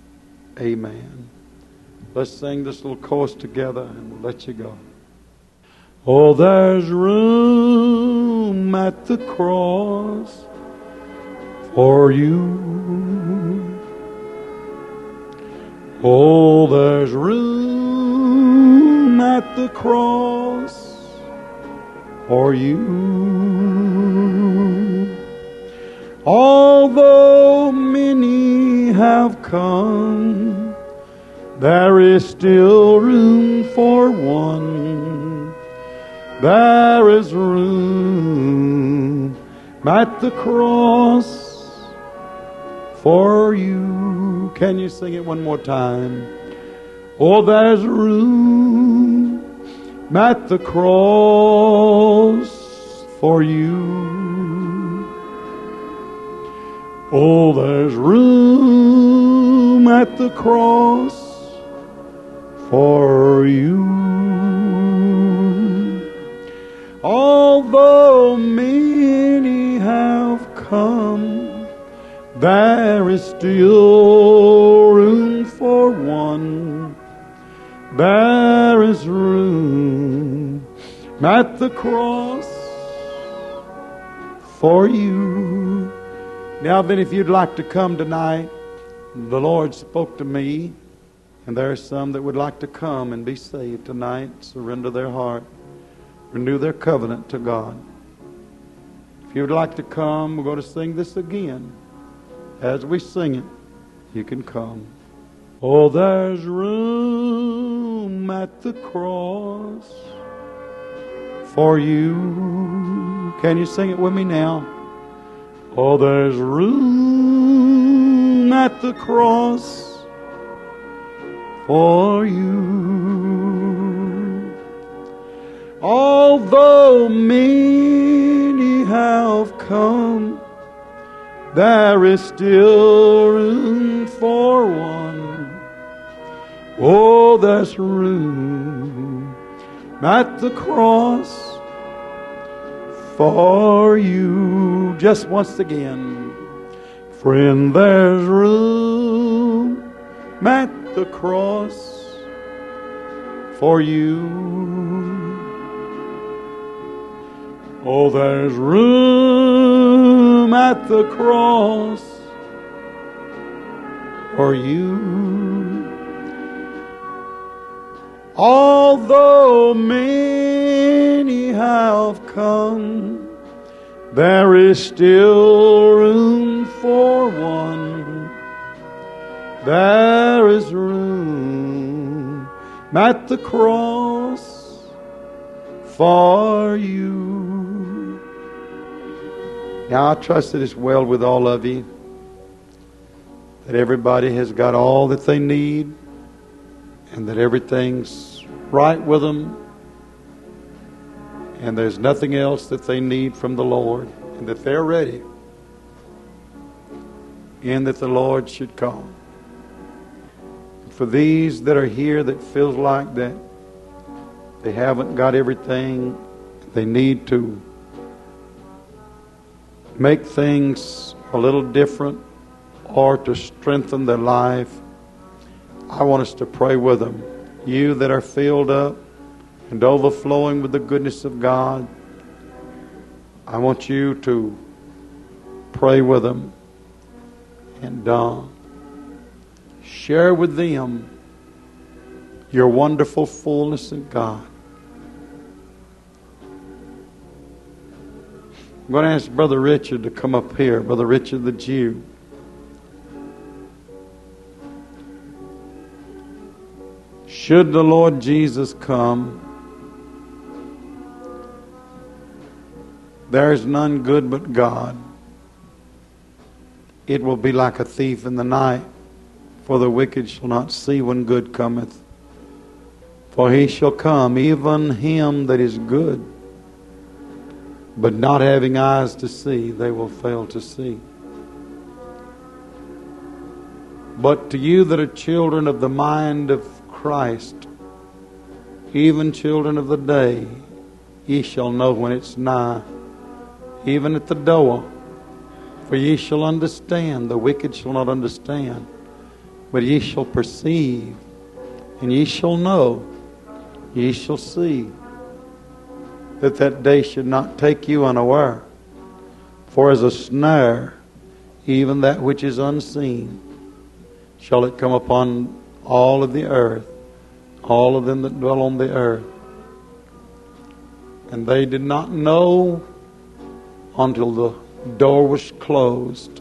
Amen. Let's sing this little chorus together and we'll let you go. Oh, there's room at the cross for you. Oh, there's room at the cross for you. Although many have come, there is still room for one. There is room at the cross for you. Can you sing it one more time? Oh, there's room at the cross for you. Oh, there's room at the cross for you. Although many have come, there is still room for one. There is room at the cross for you. Now then, if you'd like to come tonight, the Lord spoke to me, and there are some that would like to come and be saved tonight, surrender their heart, renew their covenant to God. If you would like to come, we're going to sing this again. As we sing it, you can come. Oh, there's room at the cross for you. Can you sing it with me now? Oh, there's room at the cross for you. Although many have come, there is still room for one. Oh, there's room at the cross for you. Just once again. Friend, there's room at the cross for you. Oh, there's room at the cross for you. Although many have come, There is still room for one. There is room at the cross for you. Now I trust that it's well with all of you, that everybody has got all that they need, and that everything's right with them, and there's nothing else that they need from the Lord, and that they're ready, and that the Lord should come. For these that are here that feels like that they haven't got everything they need to make things a little different or to strengthen their life, I want us to pray with them. You that are filled up and overflowing with the goodness of God, I want you to pray with them and uh, share with them your wonderful fullness in God. I'm going to ask Brother Richard to come up here, Brother Richard the Jew. Should the Lord Jesus come, there is none good but God. It will be like a thief in the night, for the wicked shall not see when good cometh. For he shall come, even him that is good, but not having eyes to see, they will fail to see. But to you that are children of the mind of Christ, even children of the day, ye shall know when it's nigh, even at the door. For ye shall understand, the wicked shall not understand, but ye shall perceive, and ye shall know, ye shall see, that that day should not take you unaware. For as a snare, even that which is unseen, shall it come upon all of the earth, all of them that dwell on the earth. And they did not know until the door was closed,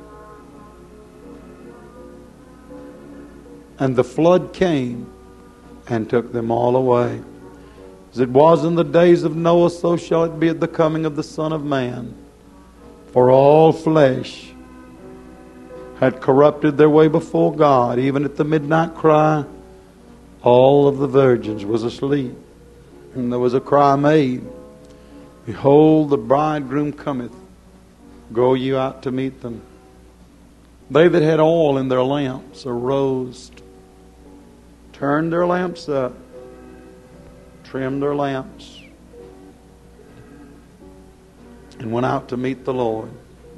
and the flood came and took them all away. As it was in the days of Noah, so shall it be at the coming of the Son of Man. For all flesh had corrupted their way before God. Even at the midnight cry, all of the virgins was asleep. And there was a cry made, Behold, the bridegroom cometh. Go you out to meet them. They that had oil in their lamps arose, turned their lamps up, trimmed their lamps, and went out to meet the Lord.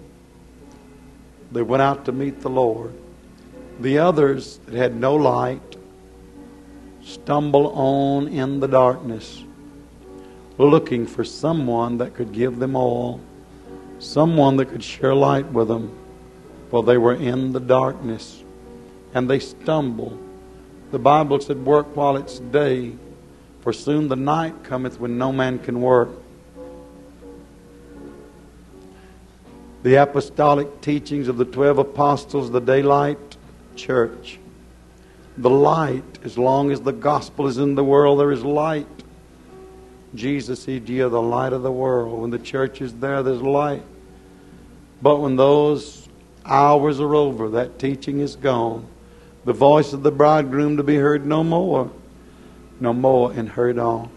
They went out to meet the Lord. The others that had no light stumbled on in the darkness, looking for someone that could give them oil, someone that could share light with them, for they were in the darkness, and they stumbled. The Bible said, work while it's day, for soon the night cometh when no man can work. The apostolic teachings of the twelve apostles, the daylight church. The light, as long as the gospel is in the world, there is light. Jesus said, ye are the light of the world. When the church is there, there's light. But when those hours are over, that teaching is gone. The voice of the bridegroom to be heard no more. No more and heard on.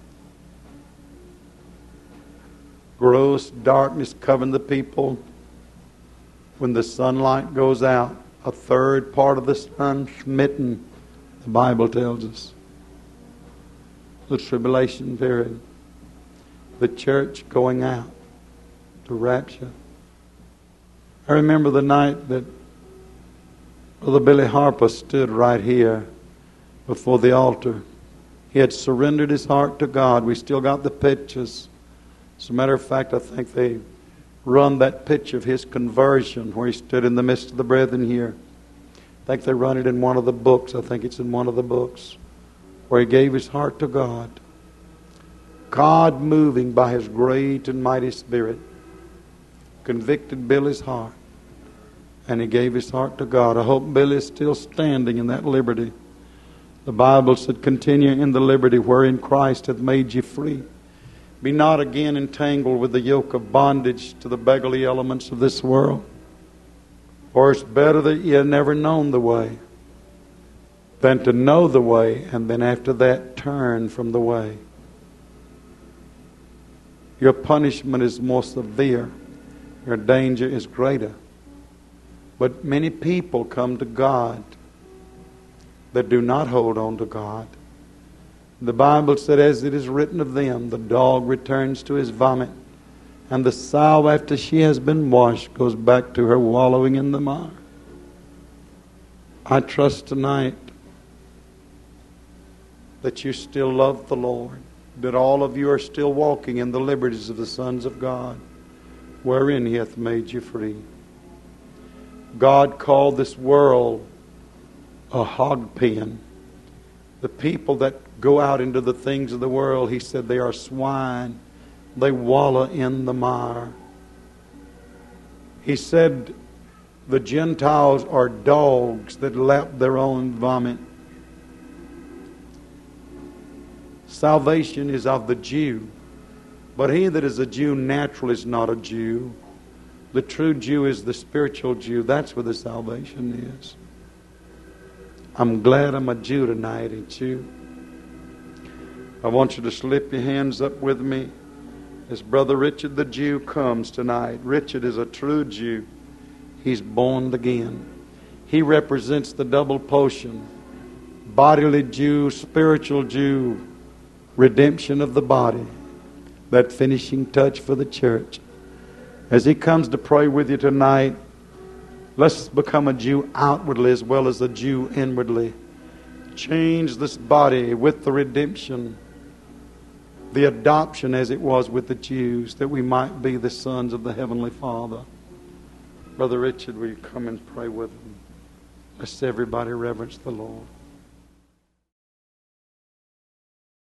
Gross darkness covering the people. When the sunlight goes out, a third part of the sun smitten, the Bible tells us. The tribulation period. The church going out to rapture. I remember the night that Brother Billy Harper stood right here before the altar. He had surrendered his heart to God. We still got the pictures. As a matter of fact, I think they run that picture of his conversion where he stood in the midst of the brethren here. I think they run it in one of the books. I think it's in one of the books where he gave his heart to God. God moving by His great and mighty Spirit. convicted Billy's heart. And he gave his heart to God. I hope Billy is still standing in that liberty. The Bible said, continue in the liberty wherein Christ hath made you free. Be not again entangled with the yoke of bondage to the beggarly elements of this world. For it's better that you had never known the way than to know the way and then after that turn from the way. Your punishment is more severe. Your danger is greater. But many people come to God that do not hold on to God. The Bible said, as it is written of them, the dog returns to his vomit, and the sow, after she has been washed, goes back to her wallowing in the mire. I trust tonight that you still love the Lord, that all of you are still walking in the liberties of the sons of God, wherein He hath made you free. God called this world a hog pen. The people that go out into the things of the world, He said they are swine. They wallow in the mire. He said the Gentiles are dogs that lap their own vomit. Salvation is of the Jew, but he that is a Jew natural is not a Jew. The true Jew is the spiritual Jew. That's where the salvation is. I'm glad I'm a Jew tonight, ain't you? I want you to slip your hands up with me as Brother Richard the Jew comes tonight. Richard is a true Jew. He's born again. He represents the double portion. Bodily Jew, spiritual Jew, redemption of the body. That finishing touch for the church. As he comes to pray with you tonight, let's become a Jew outwardly as well as a Jew inwardly. Change this body with the redemption, the adoption as it was with the Jews, that we might be the sons of the Heavenly Father. Brother Richard, will you come and pray with him? Let's everybody reverence the Lord.